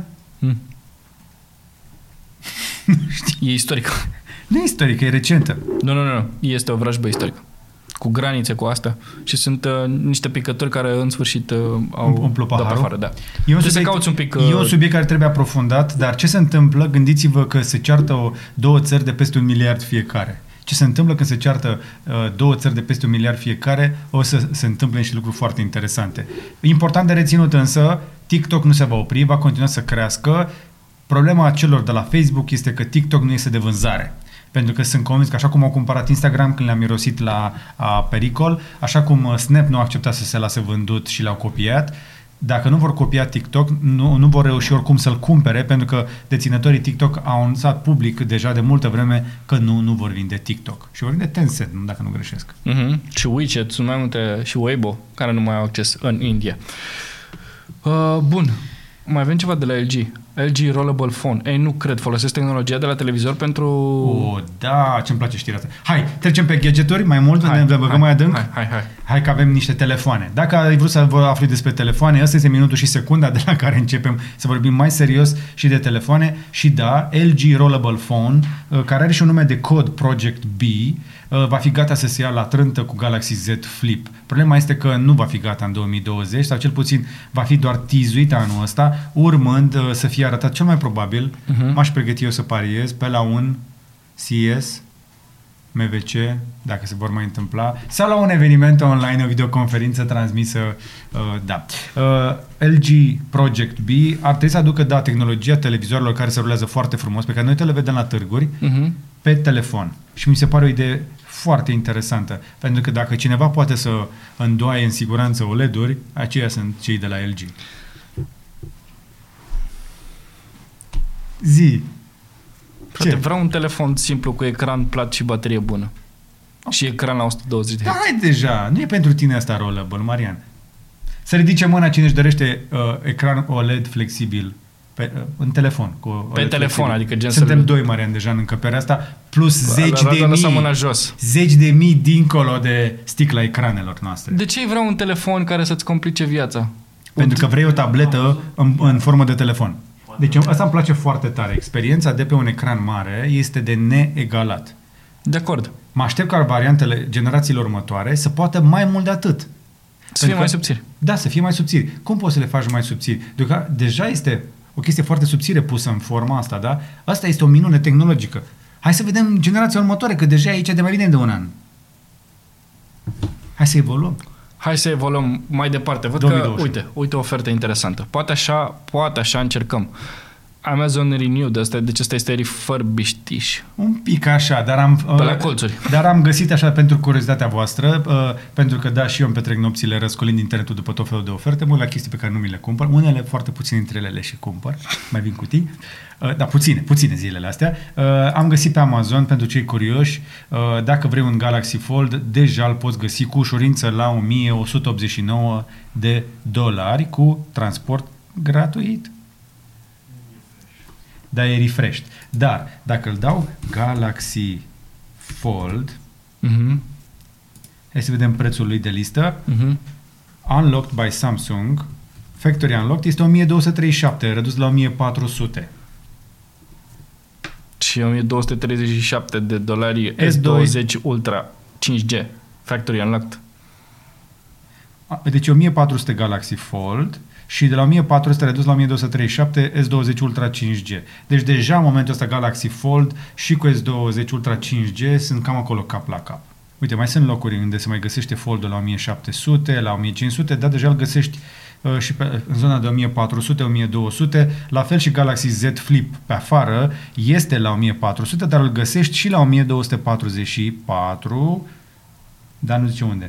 E istorică. Nu e istorică, e recentă. Nu. Este o vrajbă istorică. Cu granițe, cu asta. Și sunt niște picături care în sfârșit au dat afară. Da. E un subiect care trebuie aprofundat, dar ce se întâmplă? Gândiți-vă că se ceartă două țări de peste 1 miliard fiecare. Ce se întâmplă când se ceartă două țări de peste 1 miliard fiecare? O să se întâmple și lucruri foarte interesante. Important de reținut însă, TikTok nu se va opri, va continua să crească. Problema celor de la Facebook este că TikTok nu este de vânzare. Pentru că sunt convins că așa cum au cumpărat Instagram când le-a mirosit la pericol, așa cum Snap nu a acceptat să se lase vândut și l-au copiat, dacă nu vor copia TikTok, nu vor reuși oricum să-l cumpere, pentru că deținătorii TikTok au anunțat public deja de multă vreme că nu vor vinde TikTok. Și vor vinde Tencent, dacă nu greșesc. Și WeChat, sunt mai multe, și Weibo, care nu mai au acces în India. Bun. Mai avem ceva de la LG. LG Rollable Phone. Ei, nu cred. Folosesc tehnologia de la televizor pentru... Da, ce-mi place știrea asta. Hai, trecem pe gadgeturi mai mult, ne băgăm mai adânc. Hai că avem niște telefoane. Dacă ai vrut să vă afli despre telefoane, ăsta este minutul și secunda de la care începem să vorbim mai serios și de telefoane. Și da, LG Rollable Phone, care are și un nume de cod Project B, va fi gata să se ia la trântă cu Galaxy Z Flip. Problema este că nu va fi gata în 2020, sau cel puțin va fi doar teasuit anul ăsta, urmând să fie arătat cel mai probabil, m-aș pregăti eu să pariez, pe la un CES, MVC, dacă se vor mai întâmpla, sau la un eveniment online, o videoconferință transmisă, LG Project B ar trebui să aducă, tehnologia televizoarelor care se rulează foarte frumos, pe care noi le vedem la târguri, pe telefon. Și mi se pare o idee foarte interesantă, pentru că dacă cineva poate să îndoaie în siguranță OLED-uri, aceia sunt cei de la LG. Zi! Frate, vreau un telefon simplu cu ecran plat și baterie bună. Și ecran la 120 de Hz. Hai deja! Nu e pentru tine asta rollable, Marian. Să ridice mâna cine își dorește ecran OLED flexibil în telefon. Pe telefon, adică gen Suntem doi, Marian, deja în încăperea asta, plus zeci de mii dincolo de sticla ecranelor noastre. De ce vreau un telefon care să-ți complice viața? Pentru că vrei o tabletă în formă de telefon. Deci asta îmi place foarte tare. Experiența de pe un ecran mare este de neegalat. De acord. Mă aștept ca variantele generațiilor următoare să poată mai mult de atât. Să fie mai subțiri. Da, să fie mai subțiri. Cum poți să le faci mai subțiri? Deja este o chestie foarte subțire pusă în forma asta, da? Asta este o minune tehnologică. Hai să vedem generația următoare, că deja e aici de mai bine de un an. Hai să evoluăm. Hai să evoluăm mai departe. Văd 2020. Că, uite o ofertă interesantă. Poate așa încercăm. Amazon Renewed, deci ăsta este refurbished-ish. Un pic așa, pe la colțuri. Dar am găsit așa pentru curiozitatea voastră, pentru că și eu îmi petrec nopțile răscolind internetul după tot felul de oferte, mă la chestii pe care nu mi le cumpăr, unele foarte puține dintre ele le și cumpăr, mai vin cutii, dar puține zilele astea. Am găsit pe Amazon pentru cei curioși, dacă vrei un Galaxy Fold, deja îl poți găsi cu ușurință la $1,189 cu transport gratuit. Dar e refreshed. Dar, dacă îl dau Galaxy Fold, hai să vedem prețul lui de listă, Unlocked by Samsung, Factory Unlocked, este 1237, redus la 1400. Și $1,237 S20 Ultra 5G, Factory Unlocked. Deci 1400 Galaxy Fold și de la 1400 redus la 1237 S20 Ultra 5G. Deci deja în momentul ăsta Galaxy Fold și cu S20 Ultra 5G sunt cam acolo cap la cap. Uite, mai sunt locuri unde se mai găsește Fold-ul la 1700, la 1500, dar deja îl găsești și în zona de 1400-1200, la fel și Galaxy Z Flip pe afară este la 1400, dar îl găsești și la 1244, dar nu zice unde.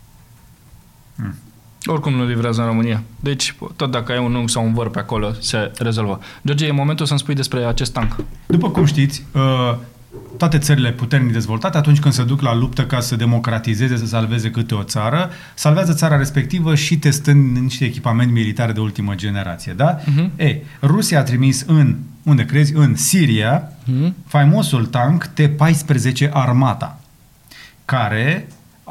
Oricum nu livrează în România. Deci, tot dacă ai un unghi sau un văr pe acolo, se rezolvă. George, e momentul să-mi spui despre acest tank. După cum știți, toate țările puternic dezvoltate, atunci când se duc la luptă ca să democratizeze, să salveze câte o țară, salvează țara respectivă și testând niște echipament militare de ultimă generație, da? Rusia a trimis unde crezi? În Siria, faimosul tank T-14 Armata, care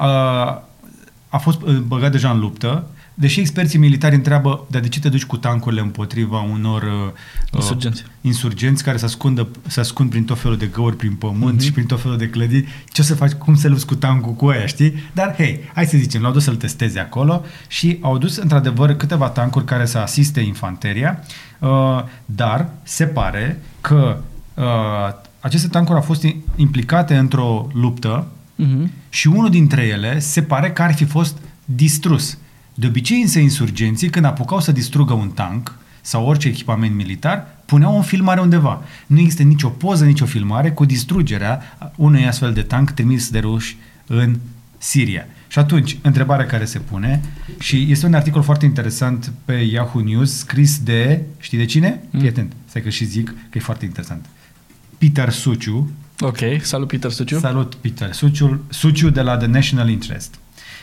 a fost băgat deja în luptă, deși experții militari întreabă, dar de ce te duci cu tancurile împotriva unor insurgenți care se ascund prin tot felul de găuri, prin pământ și prin tot felul de clădiri? Ce o să faci? Cum să lupți cu tancul cu aia, știi? Dar, hai să zicem, l-au dus să-l testeze acolo și au dus, într-adevăr, câteva tancuri care să asiste infanteria, dar se pare că aceste tancuri au fost implicate într-o luptă și unul dintre ele se pare că ar fi fost distrus. De obicei, însă, insurgenții, când apucau să distrugă un tank sau orice echipament militar, puneau o filmare undeva. Nu există nicio poză, nicio filmare cu distrugerea unui astfel de tank trimis de ruși în Siria. Și atunci, întrebarea care se pune, și este un articol foarte interesant pe Yahoo News, scris de, știi de cine? Fii atent, stai că și zic că e foarte interesant. Peter Suciu. Ok, salut Peter Suciu. Salut Peter Suciu de la The National Interest.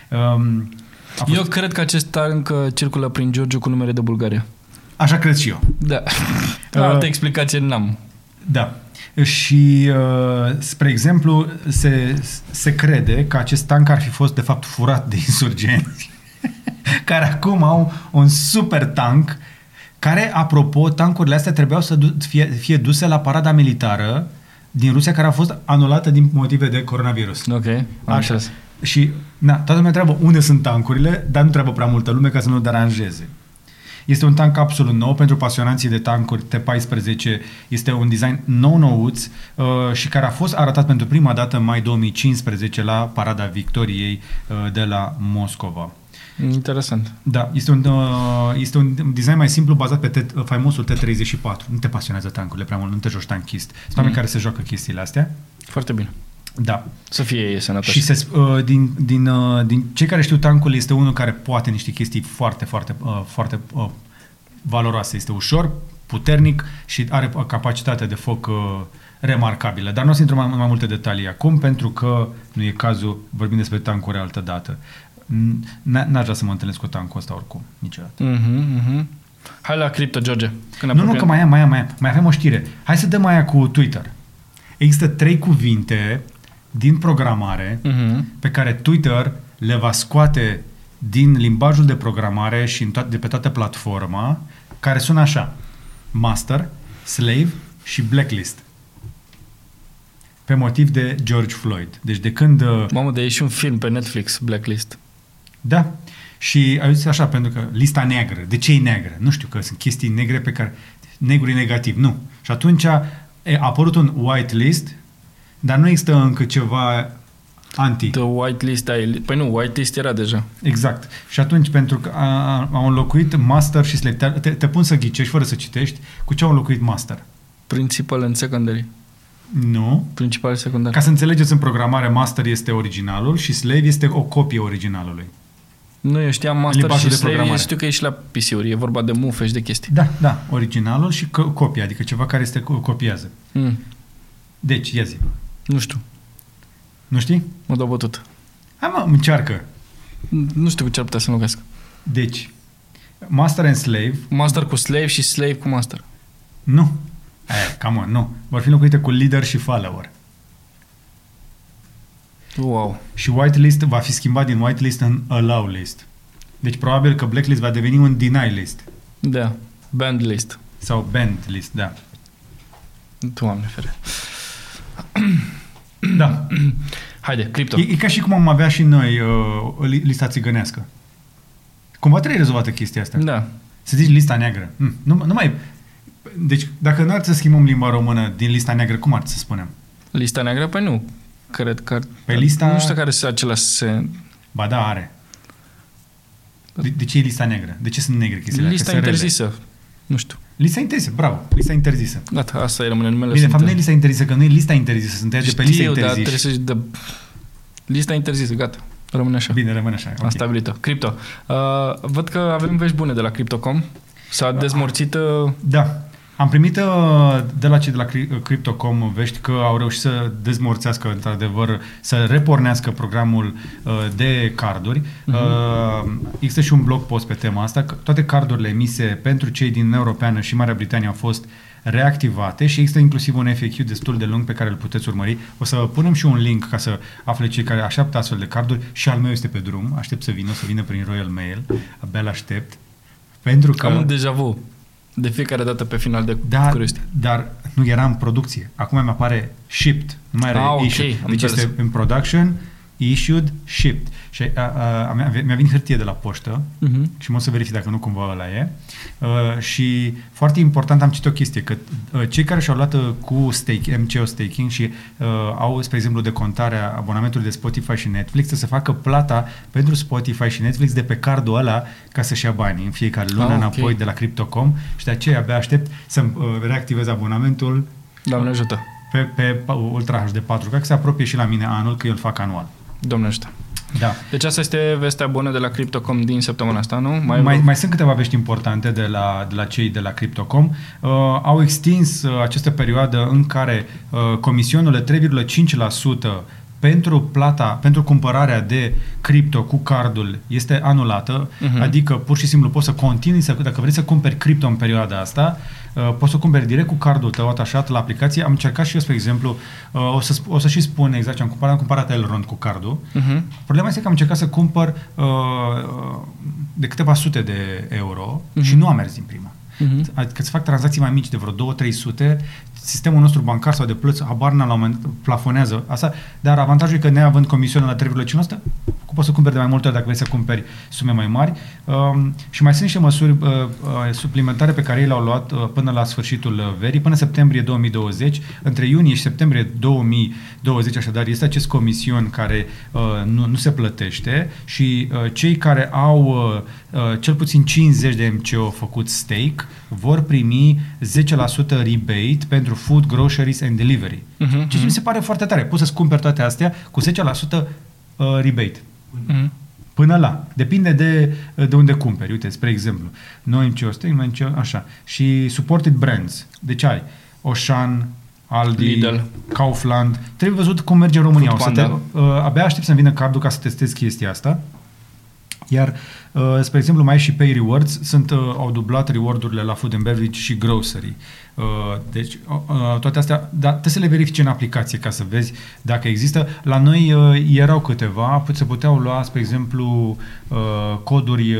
Eu cred că acest tank circulă prin Giurgiu cu numere de Bulgaria. Așa cred și eu. Da. Altă explicație n-am. Da. Și, spre exemplu, se crede că acest tank ar fi fost, de fapt, furat de insurgenți, care acum au un super tank, care, apropo, tankurile astea trebuiau să fie duse la parada militară din Rusia, care a fost anulată din motive de coronavirus. Ok, așa. Și toată lumea întreabă unde sunt tancurile, dar nu întreabă prea multă lume ca să nu deranjeze. Este un tank absolut nou pentru pasionații de tancuri. T-14 este un design nou-nouț și care a fost arătat pentru prima dată în mai 2015 la Parada Victoriei de la Moscova. Interesant. Da, este un design mai simplu bazat pe faimosul T-34. Nu te pasionează tancurile prea mult, nu te joci tanchist. Sunt oameni care se joacă chestiile astea. Foarte bine. Da. Să fie sănătos. Și din cei care știu tancul este unul care poate niște chestii foarte, foarte, foarte valoroase. Este ușor, puternic și are o capacitate de foc remarcabilă. Dar nu o să intru în mai multe detalii acum, pentru că nu e cazul, vorbim despre tancuri altă dată. N-aș vrea să mă întâlnesc cu tancul ăsta oricum, niciodată. Hai la cripto, George. Nu, că mai avem o știre. Hai să dăm aia cu Twitter. Există 3 cuvinte din programare pe care Twitter le va scoate din limbajul de programare și de pe toată platforma, care sună așa: master, slave și blacklist. Pe motiv de George Floyd. Deci de când... Mamă, de e și un film pe Netflix, Blacklist. Da. Și ai zis așa, pentru că lista neagră. De ce e neagră? Nu știu, că sunt chestii negre pe care... Negru e negativ. Nu. Și atunci a apărut un whitelist, dar nu există încă ceva anti. The whitelist, păi nu, whitelist era deja. Exact. Și atunci, pentru că au înlocuit master și slave, te pun să ghicești fără să citești, cu ce au înlocuit master? Principal and secondary. Nu. Principal și secundar. Ca să înțelegeți, în programare master este originalul și slave este o copie originalului. Nu, eu știam master și slave, eu știu că e și la PC-uri, e vorba de mufe și de chestii. Da, originalul și copia, adică ceva care este copiază. Deci, ia zi. Nu știu. Nu știi? Mă dau bătut. Hai mă, încearcă. Nu știu cu ce ar putea să înlocuiesc. Deci, master and slave. Master cu slave și slave cu master. Nu. Come on, nu. Vor fi înlocuite cu leader și follower. Wow. Și whitelist va fi schimbat din whitelist în allow list. Deci probabil că blacklist va deveni un deny list. Da. Banned list. Sau banned list, da. Doamne fere. Da. Haide, cripto. E ca și cum am avea și noi lista țigănească. Cumva trebuie rezolvată chestia asta. Da. Să zici lista neagră. Nu mai... Deci, dacă nu ar să schimbăm limba română din lista neagră, cum ar să spunem? Lista neagră? Păi nu. Cred că... Pe lista... Nu știu care sunt același... Ba da, are. De ce e lista neagră? De ce sunt negre chestiile? Lista interzisă. Nu știu. Lista interzisă, bravo. Lista interzisă. Gata, asta e rămâne numele. Bine, de fapt nu e lista interzisă, că nu e lista interzisă, sunt de pe lista interzisă. Dar trebuie să lista interzisă, gata. Rămâne așa. Bine, rămâne așa. Am stabilit-o. Cripto. Văd că avem vești bune de la Crypto.com. S-a dezmorțit... Da. Am primit de la cei de la Crypto.com vești că au reușit să dezmorțească, într-adevăr, să repornească programul de carduri. Există și un blog post pe tema asta. Toate cardurile emise pentru cei din Uniunea Europeană și Marea Britanie au fost reactivate și există inclusiv un FAQ destul de lung pe care îl puteți urmări. O să punem și un link ca să afle cei care așteaptă astfel de carduri și al meu este pe drum. Aștept să vină prin Royal Mail. Abia l-aștept. Pentru că... Am un déjà vu. De fiecare dată pe final de curiozitate. Dar nu era în producție. Acum mi apare shipped. Nu mai era issued. Okay, deci este în production, issued, shipped. Și mi-a venit hârtie de la poștă și mă să verific dacă nu cumva ăla e. Și foarte important, am citit o chestie, că cei care și-au luat cu MCO staking și au, spre exemplu, decontarea abonamentului de Spotify și Netflix, să facă plata pentru Spotify și Netflix de pe cardul ăla ca să-și ia banii în fiecare lună înapoi de la Crypto.com și de aceea abia aștept să-mi reactivez abonamentul Doamne ajută. Pe Ultra HD 4K, că se apropie și la mine anul, că eu îl fac anual. Doamne ajută. Da. Deci asta este vestea bună de la Crypto.com din săptămâna asta, nu? Mai sunt câteva vești importante de la cei de la Crypto.com. Au extins această perioadă în care comisionurile 3,5% pentru cumpărarea de cripto cu cardul este anulată, adică pur și simplu poți să continui, dacă vrei să cumperi cripto în perioada asta, poți să cumperi direct cu cardul tău atașat la aplicație. Am încercat și eu, spre exemplu, o să și spun exact ce am cumpărat Elrond cu cardul. Problema este că am încercat să cumpăr de câteva sute de euro și nu am mers din prima. Adică să fac tranzacții mai mici de vreo 200-300, sistemul nostru bancar sau de plăți, habar n-am, la un moment plafonează asta, dar avantajul e că neavând comisionul la 3,5%, poți să cumperi de mai multe ori dacă vrei să cumperi sume mai mari. Și mai sunt niște măsuri suplimentare pe care ei le-au luat până la sfârșitul verii, până septembrie 2020. Între iunie și septembrie 2020, așadar, este acest comision care nu se plătește și cei care au cel puțin 50 de MCO făcut stake vor primi 10% rebate pentru food, groceries and delivery. Ce mi se pare foarte tare. Poți să-ți cumperi toate astea cu 10% rebate. Până la. Depinde de unde cumperi. Uite, spre exemplu, noi MCO stake, așa. Și supported brands. Deci ai Auchan, Aldi, Lidl, Kaufland. Trebuie văzut cum merge în România. Abia aștept să-mi vină cardul ca să testez chestia asta. Iar, spre exemplu, mai e și Pay Rewards, au dublat reward-urile la food and beverage și grocery. Deci, toate astea, dar trebuie să le verifici în aplicație ca să vezi dacă există. La noi erau câteva, se puteau lua, spre exemplu, coduri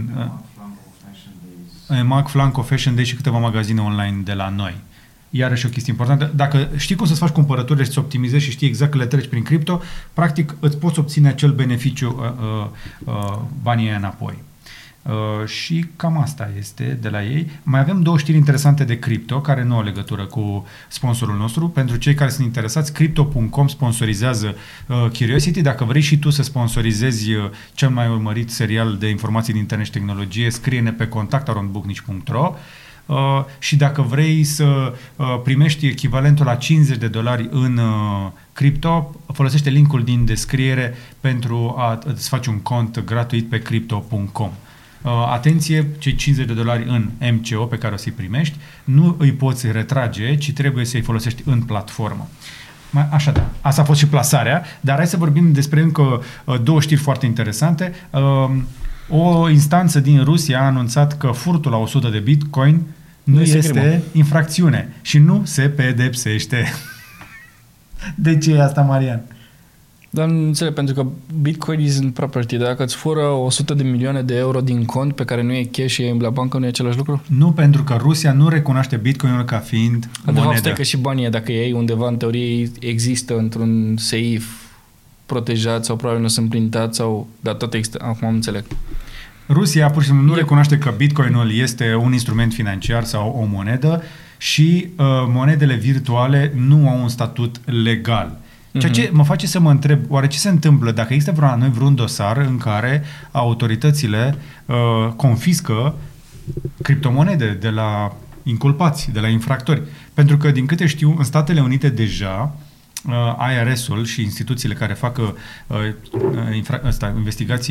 Mac, Flanco, Fashion Day și câteva magazine online de la noi. Iarăși o chestie importantă. Dacă știi cum să-ți faci cumpărăturile și să optimizezi și știi exact că le treci prin cripto, practic îți poți obține acel beneficiu banii înapoi. Și cam asta este de la ei. Mai avem două știri interesante de cripto care nu au legătură cu sponsorul nostru. Pentru cei care sunt interesați, Crypto.com sponsorizează Curiosity. Dacă vrei și tu să sponsorizezi cel mai urmărit serial de informații din internet și tehnologie, scrie-ne pe contact@booknici.ro. Și dacă vrei să primești echivalentul la $50 în cripto, folosește linkul din descriere pentru a-ți face un cont gratuit pe crypto.com. Atenție, cei $50 în MCO pe care o să-i primești, nu îi poți retrage, ci trebuie să-i folosești în platformă. Așadar, asta a fost și plasarea, dar hai să vorbim despre încă două știri foarte interesante. O instanță din Rusia a anunțat că furtul la 100 de Bitcoin nu este infracțiune și nu se pedepsește. De ce e asta, Marian? Dar nu înțeleg, pentru că Bitcoin isn't property. Dacă îți fură 100 de milioane de euro din cont pe care nu e cash și e la bancă, nu e același lucru? Nu, pentru că Rusia nu recunoaște Bitcoinul ca fiind monedă. De fapt, stai că și banii, dacă ei undeva, în teorie, există într-un seif protejat sau probabil nu sunt printați sau... Dar tot există. Acum am înțeleg. Rusia pur și simplu nu recunoaște că Bitcoinul este un instrument financiar sau o monedă și monedele virtuale nu au un statut legal. Ceea ce mă face să mă întreb, oare ce se întâmplă dacă există vreun dosar în care autoritățile confiscă criptomonede de la inculpați, de la infractori. Pentru că, din câte știu, în Statele Unite deja IRS-ul și instituțiile care fac investigații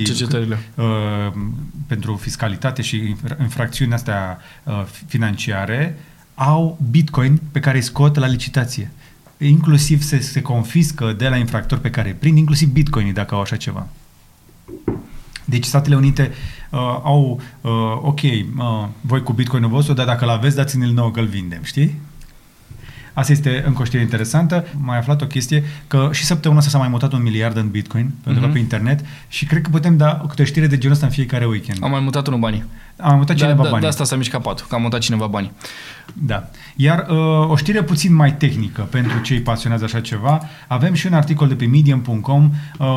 pentru fiscalitate și infracțiuni astea financiare au Bitcoin pe care îi scot la licitație. Inclusiv se confiscă de la infractori pe care îi prind, inclusiv Bitcoin dacă au așa ceva. Deci Statele Unite au, voi cu Bitcoin-ul vostru, dar dacă l-aveți, dați-ne-l nouă că-l vindem, știi? Asta este încă o știre interesantă. Mai aflat o chestie că și săptămâna asta s-a mai mutat 1 miliard în Bitcoin undeva pe internet și cred că putem da câte o știre de genul ăsta în fiecare weekend. Am mai mutat unul banii. A mai mutat cineva banii. De asta s-a mișcat patul, că a mutat cineva banii. Da. Iar o știre puțin mai tehnică pentru cei pasionați așa ceva. Avem și un articol de pe medium.com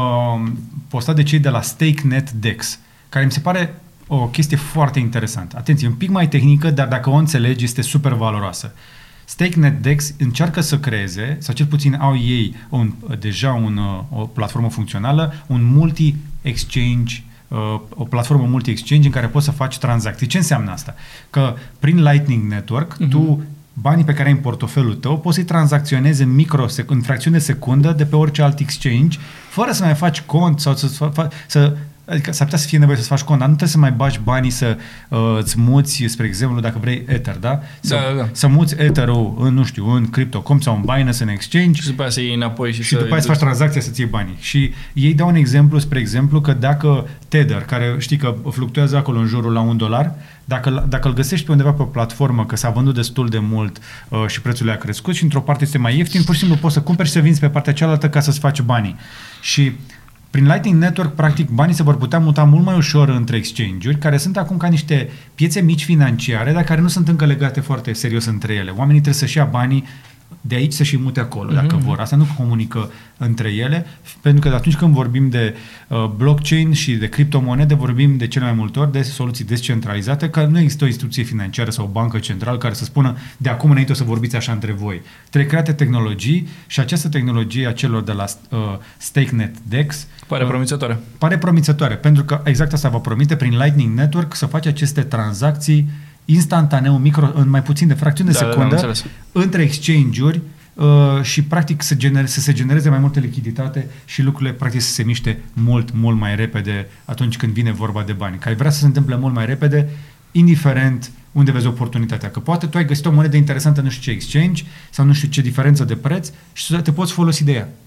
postat de cei de la StakeNet DEX, care mi se pare o chestie foarte interesantă. Atenție, un pic mai tehnică, dar dacă o înțelegi, este super valoroasă. StakeNet DEX încearcă să creeze, sau cel puțin au ei deja o platformă funcțională, un multi-exchange, o platformă multi-exchange în care poți să faci tranzacții. Ce înseamnă asta? Că prin Lightning Network, tu banii pe care ai în portofelul tău poți să-i tranzacționezi în fracțiuni de secundă de pe orice alt exchange, fără să mai faci cont sau adică s-ar putea să fie nevoie să-ți faci cont, dar nu trebuie să mai bagi banii să îți muți, spre exemplu, dacă vrei Ether, da? Să muți Ether-ul în Crypto.com sau în Binance, în exchange. Și după aia să iei înapoi și după aia să faci tranzacția să-ți iei banii. Și ei dau un exemplu, spre exemplu, că dacă Tether, care știi că fluctuează acolo în jurul la $1, dacă îl găsești pe undeva pe o platformă, că s-a vândut destul de mult și prețul a crescut și într-o parte este mai ieftin, pur și simplu poți să cumperi și să vinzi pe partea cealaltă ca să-ți faci banii. Și prin Lightning Network, practic, banii se vor putea muta mult mai ușor între exchange-uri, care sunt acum ca niște piețe mici financiare, dar care nu sunt încă legate foarte serios între ele. Oamenii trebuie să-și ia banii de aici să-și mute acolo, dacă vor. Asta nu comunică între ele, pentru că atunci când vorbim de blockchain și de criptomonede, vorbim de cele mai multe ori de soluții descentralizate, că nu există o instituție financiară sau o bancă centrală care să spună de acum înainte o să vorbiți așa între voi. Trebuie create tehnologii și această tehnologie a celor de la StakeNet DEX pare promițătoare, pentru că exact asta vă promite prin Lightning Network să faci aceste tranzacții instantaneu, în mai puțin de fracțiuni de secundă, între exchange-uri și practic să se genereze mai multă lichiditate și lucrurile practic să se miște mult, mult mai repede atunci când vine vorba de bani. Care vrea să se întâmple mult mai repede, indiferent unde vezi oportunitatea. Că poate tu ai găsit o monedă interesantă nu știu ce exchange sau nu știu ce diferență de preț și te poți folosi de ea.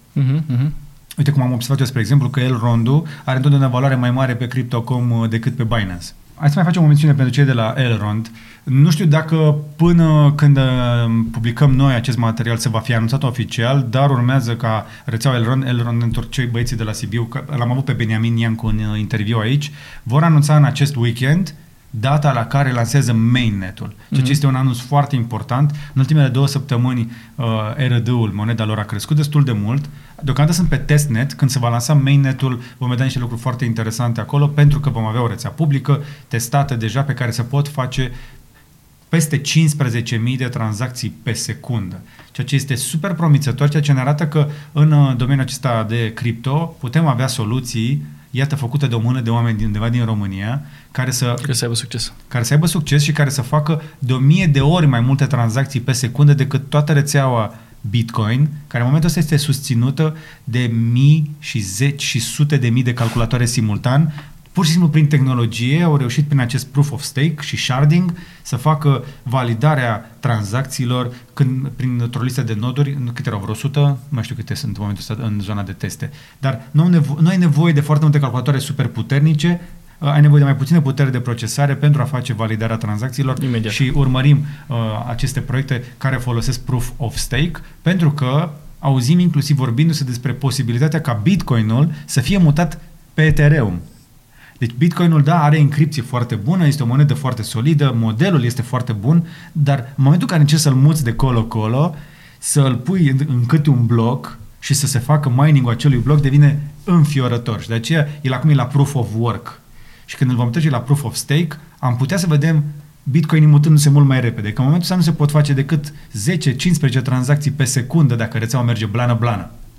Uite cum am observat eu, spre exemplu, că Elrond-ul are întotdeauna valoare mai mare pe Crypto.com decât pe Binance. Hai să mai facem o mențiune pentru cei de la Elrond. Nu știu dacă până când publicăm noi acest material se va fi anunțat oficial, dar urmează ca rețeaua Elrond întorc cei băieții de la Sibiu, l-am avut pe Beniamin Iancu în interviu aici, vor anunța în acest weekend data la care lansează mainnet-ul. Ceea ce este un anunț foarte important. În ultimele 2 săptămâni RD-ul, moneda lor, a crescut destul de mult. Deocamdată sunt pe testnet. Când se va lansa mainnet-ul, vom vedea niște lucruri foarte interesante acolo, pentru că vom avea o rețea publică testată deja pe care se pot face peste 15.000 de tranzacții pe secundă. Ceea ce este super promițător, ceea ce ne arată că în domeniul acesta de cripto putem avea soluții, iată, făcute de o mână de oameni de undeva din România, care să aibă succes. Care să aibă succes și care să facă de 1000 de ori mai multe tranzacții pe secundă decât toată rețeaua Bitcoin, care în momentul ăsta este susținută de mii și zeci și sute de mii de calculatoare simultan. Pur și simplu prin tehnologie au reușit prin acest proof of stake și sharding să facă validarea tranzacțiilor printr-o listă de noduri, câte erau, vreo 100, nu mai știu câte sunt în momentul ăsta în zona de teste. Dar nu ai nevoie de foarte multe calculatoare super puternice, ai nevoie de mai puține putere de procesare pentru a face validarea tranzacțiilor. Imediat. Și urmărim aceste proiecte care folosesc proof of stake, pentru că auzim inclusiv vorbindu-se despre posibilitatea ca Bitcoin-ul să fie mutat pe Ethereum. Deci Bitcoin-ul, da, are încripție foarte bună, este o monedă foarte solidă, modelul este foarte bun, dar în momentul în care încerci să-l muți de colo-colo, să-l pui în câte un bloc și să se facă mining-ul acelui bloc, devine înfiorător. Și de aceea el acum e la proof of work. Și când îl vom trece la proof of stake, am putea să vedem Bitcoin mutându-se mult mai repede. Că în momentul ăsta nu se pot face decât 10-15 tranzacții pe secundă dacă rețeaua merge blană-blană.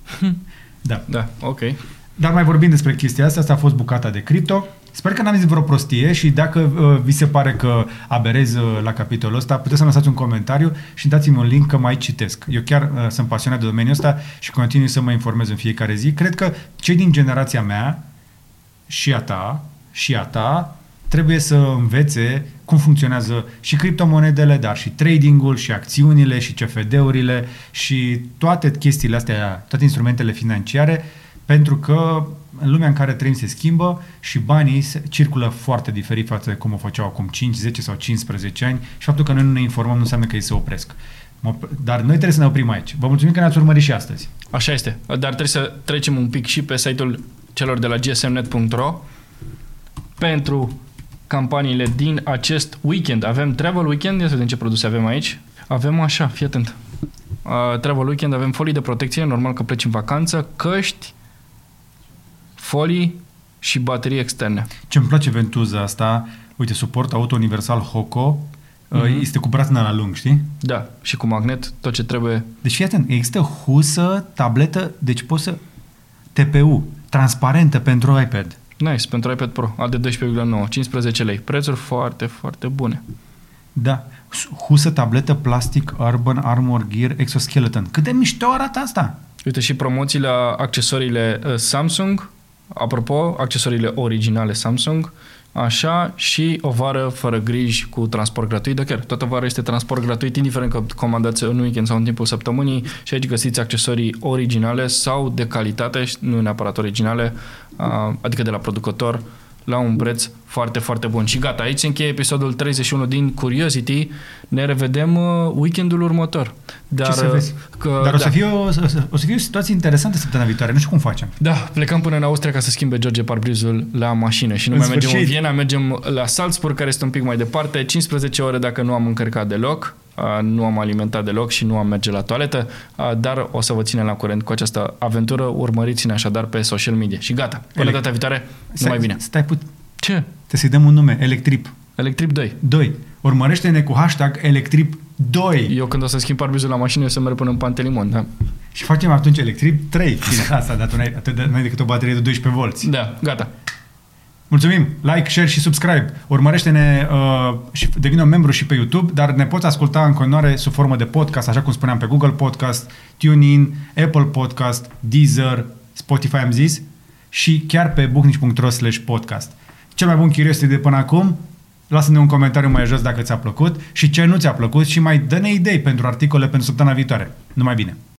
Da, ok. Dar mai vorbim despre chestia asta a fost bucata de cripto. Sper că n-am zis vreo prostie și dacă vi se pare că aberez la capitolul ăsta, puteți să-mi lăsați un comentariu și dați-mi un link că mai citesc. Eu chiar sunt pasionat de domeniul ăsta și continui să mă informez în fiecare zi. Cred că cei din generația mea și a ta trebuie să învețe cum funcționează și criptomonedele, dar și tradingul, și acțiunile, și CFD-urile și toate chestiile astea, toate instrumentele financiare, pentru că în lumea în care trăim se schimbă și banii circulă foarte diferit față de cum o făceau acum 5, 10 sau 15 ani și faptul că noi nu ne informăm nu înseamnă că ei se opresc. Dar noi trebuie să ne oprim aici. Vă mulțumim că ne-ați urmărit și astăzi. Așa este. Dar trebuie să trecem un pic și pe site-ul celor de la gsmnet.ro pentru campaniile din acest weekend. Avem Travel Weekend, ia să vedem ce produse avem aici. Avem așa, fii atent. Travel Weekend, avem folii de protecție, normal că pleci în vacanță, căști, folii și baterii externe. Ce-mi place ventuza asta, uite, suport auto universal Hoco, este cu brațna la lung, știi? Da, și cu magnet, tot ce trebuie. Deci fii atent, există husă, tabletă, deci poți să... TPU, transparentă pentru iPad. Nice, pentru iPad Pro, AD 12,9, 15 lei. Prețuri foarte, foarte bune. Da, husă, tabletă, plastic, Urban Armor Gear, Exoskeleton. Cât de mișto arată asta! Uite și promoții la accesoriile Samsung, apropo, accesoriile originale Samsung, așa, și o vară fără griji cu transport gratuit, de chiar, toată vara este transport gratuit, indiferent că comandați în weekend sau în timpul săptămânii și aici găsiți accesorii originale sau de calitate, nu neapărat originale, adică de la producător, la un preț foarte, foarte bun. Și gata, aici se încheie episodul 31 din Curiosity. Ne revedem weekendul următor. Dar, ce să vezi? Dar o să fie o situație interesantă săptămâna viitoare. Nu știu cum facem. Da, plecăm până în Austria ca să schimbe George parbrizul la mașină și nu mai mergem în Viena, mergem la Salzburg, care este un pic mai departe, 15 ore dacă nu am încărcat deloc, nu am alimentat deloc și nu am merge la toaletă, dar o să vă ținem la curent cu această aventură. Urmăriți-ne așadar pe social media. Și gata, până data viitoare, numai bine. Stai Ce? Trebuie să-i dăm un nume, Electrip. Electrip 2. 2. Urmărește-ne cu hashtag Electrip 2. Eu când o să schimb parbrizul la mașină, eu să merg până în Pantelimon, da? Și facem atunci Electrip 3. Bine, asta, dar tu n-ai decât o baterie de 12 volți. Da, gata. Mulțumim! Like, share și subscribe. Urmărește-ne și devină membru și pe YouTube, dar ne poți asculta în continuare sub formă de podcast, așa cum spuneam, pe Google Podcast, TuneIn, Apple Podcast, Deezer, Spotify am zis, și chiar pe bucnici.ro/podcast. Cel mai bun Curiosity de până acum, lasă-ne un comentariu mai jos dacă ți-a plăcut și ce nu ți-a plăcut și mai dă-ne idei pentru articole pentru săptămâna viitoare. Numai bine!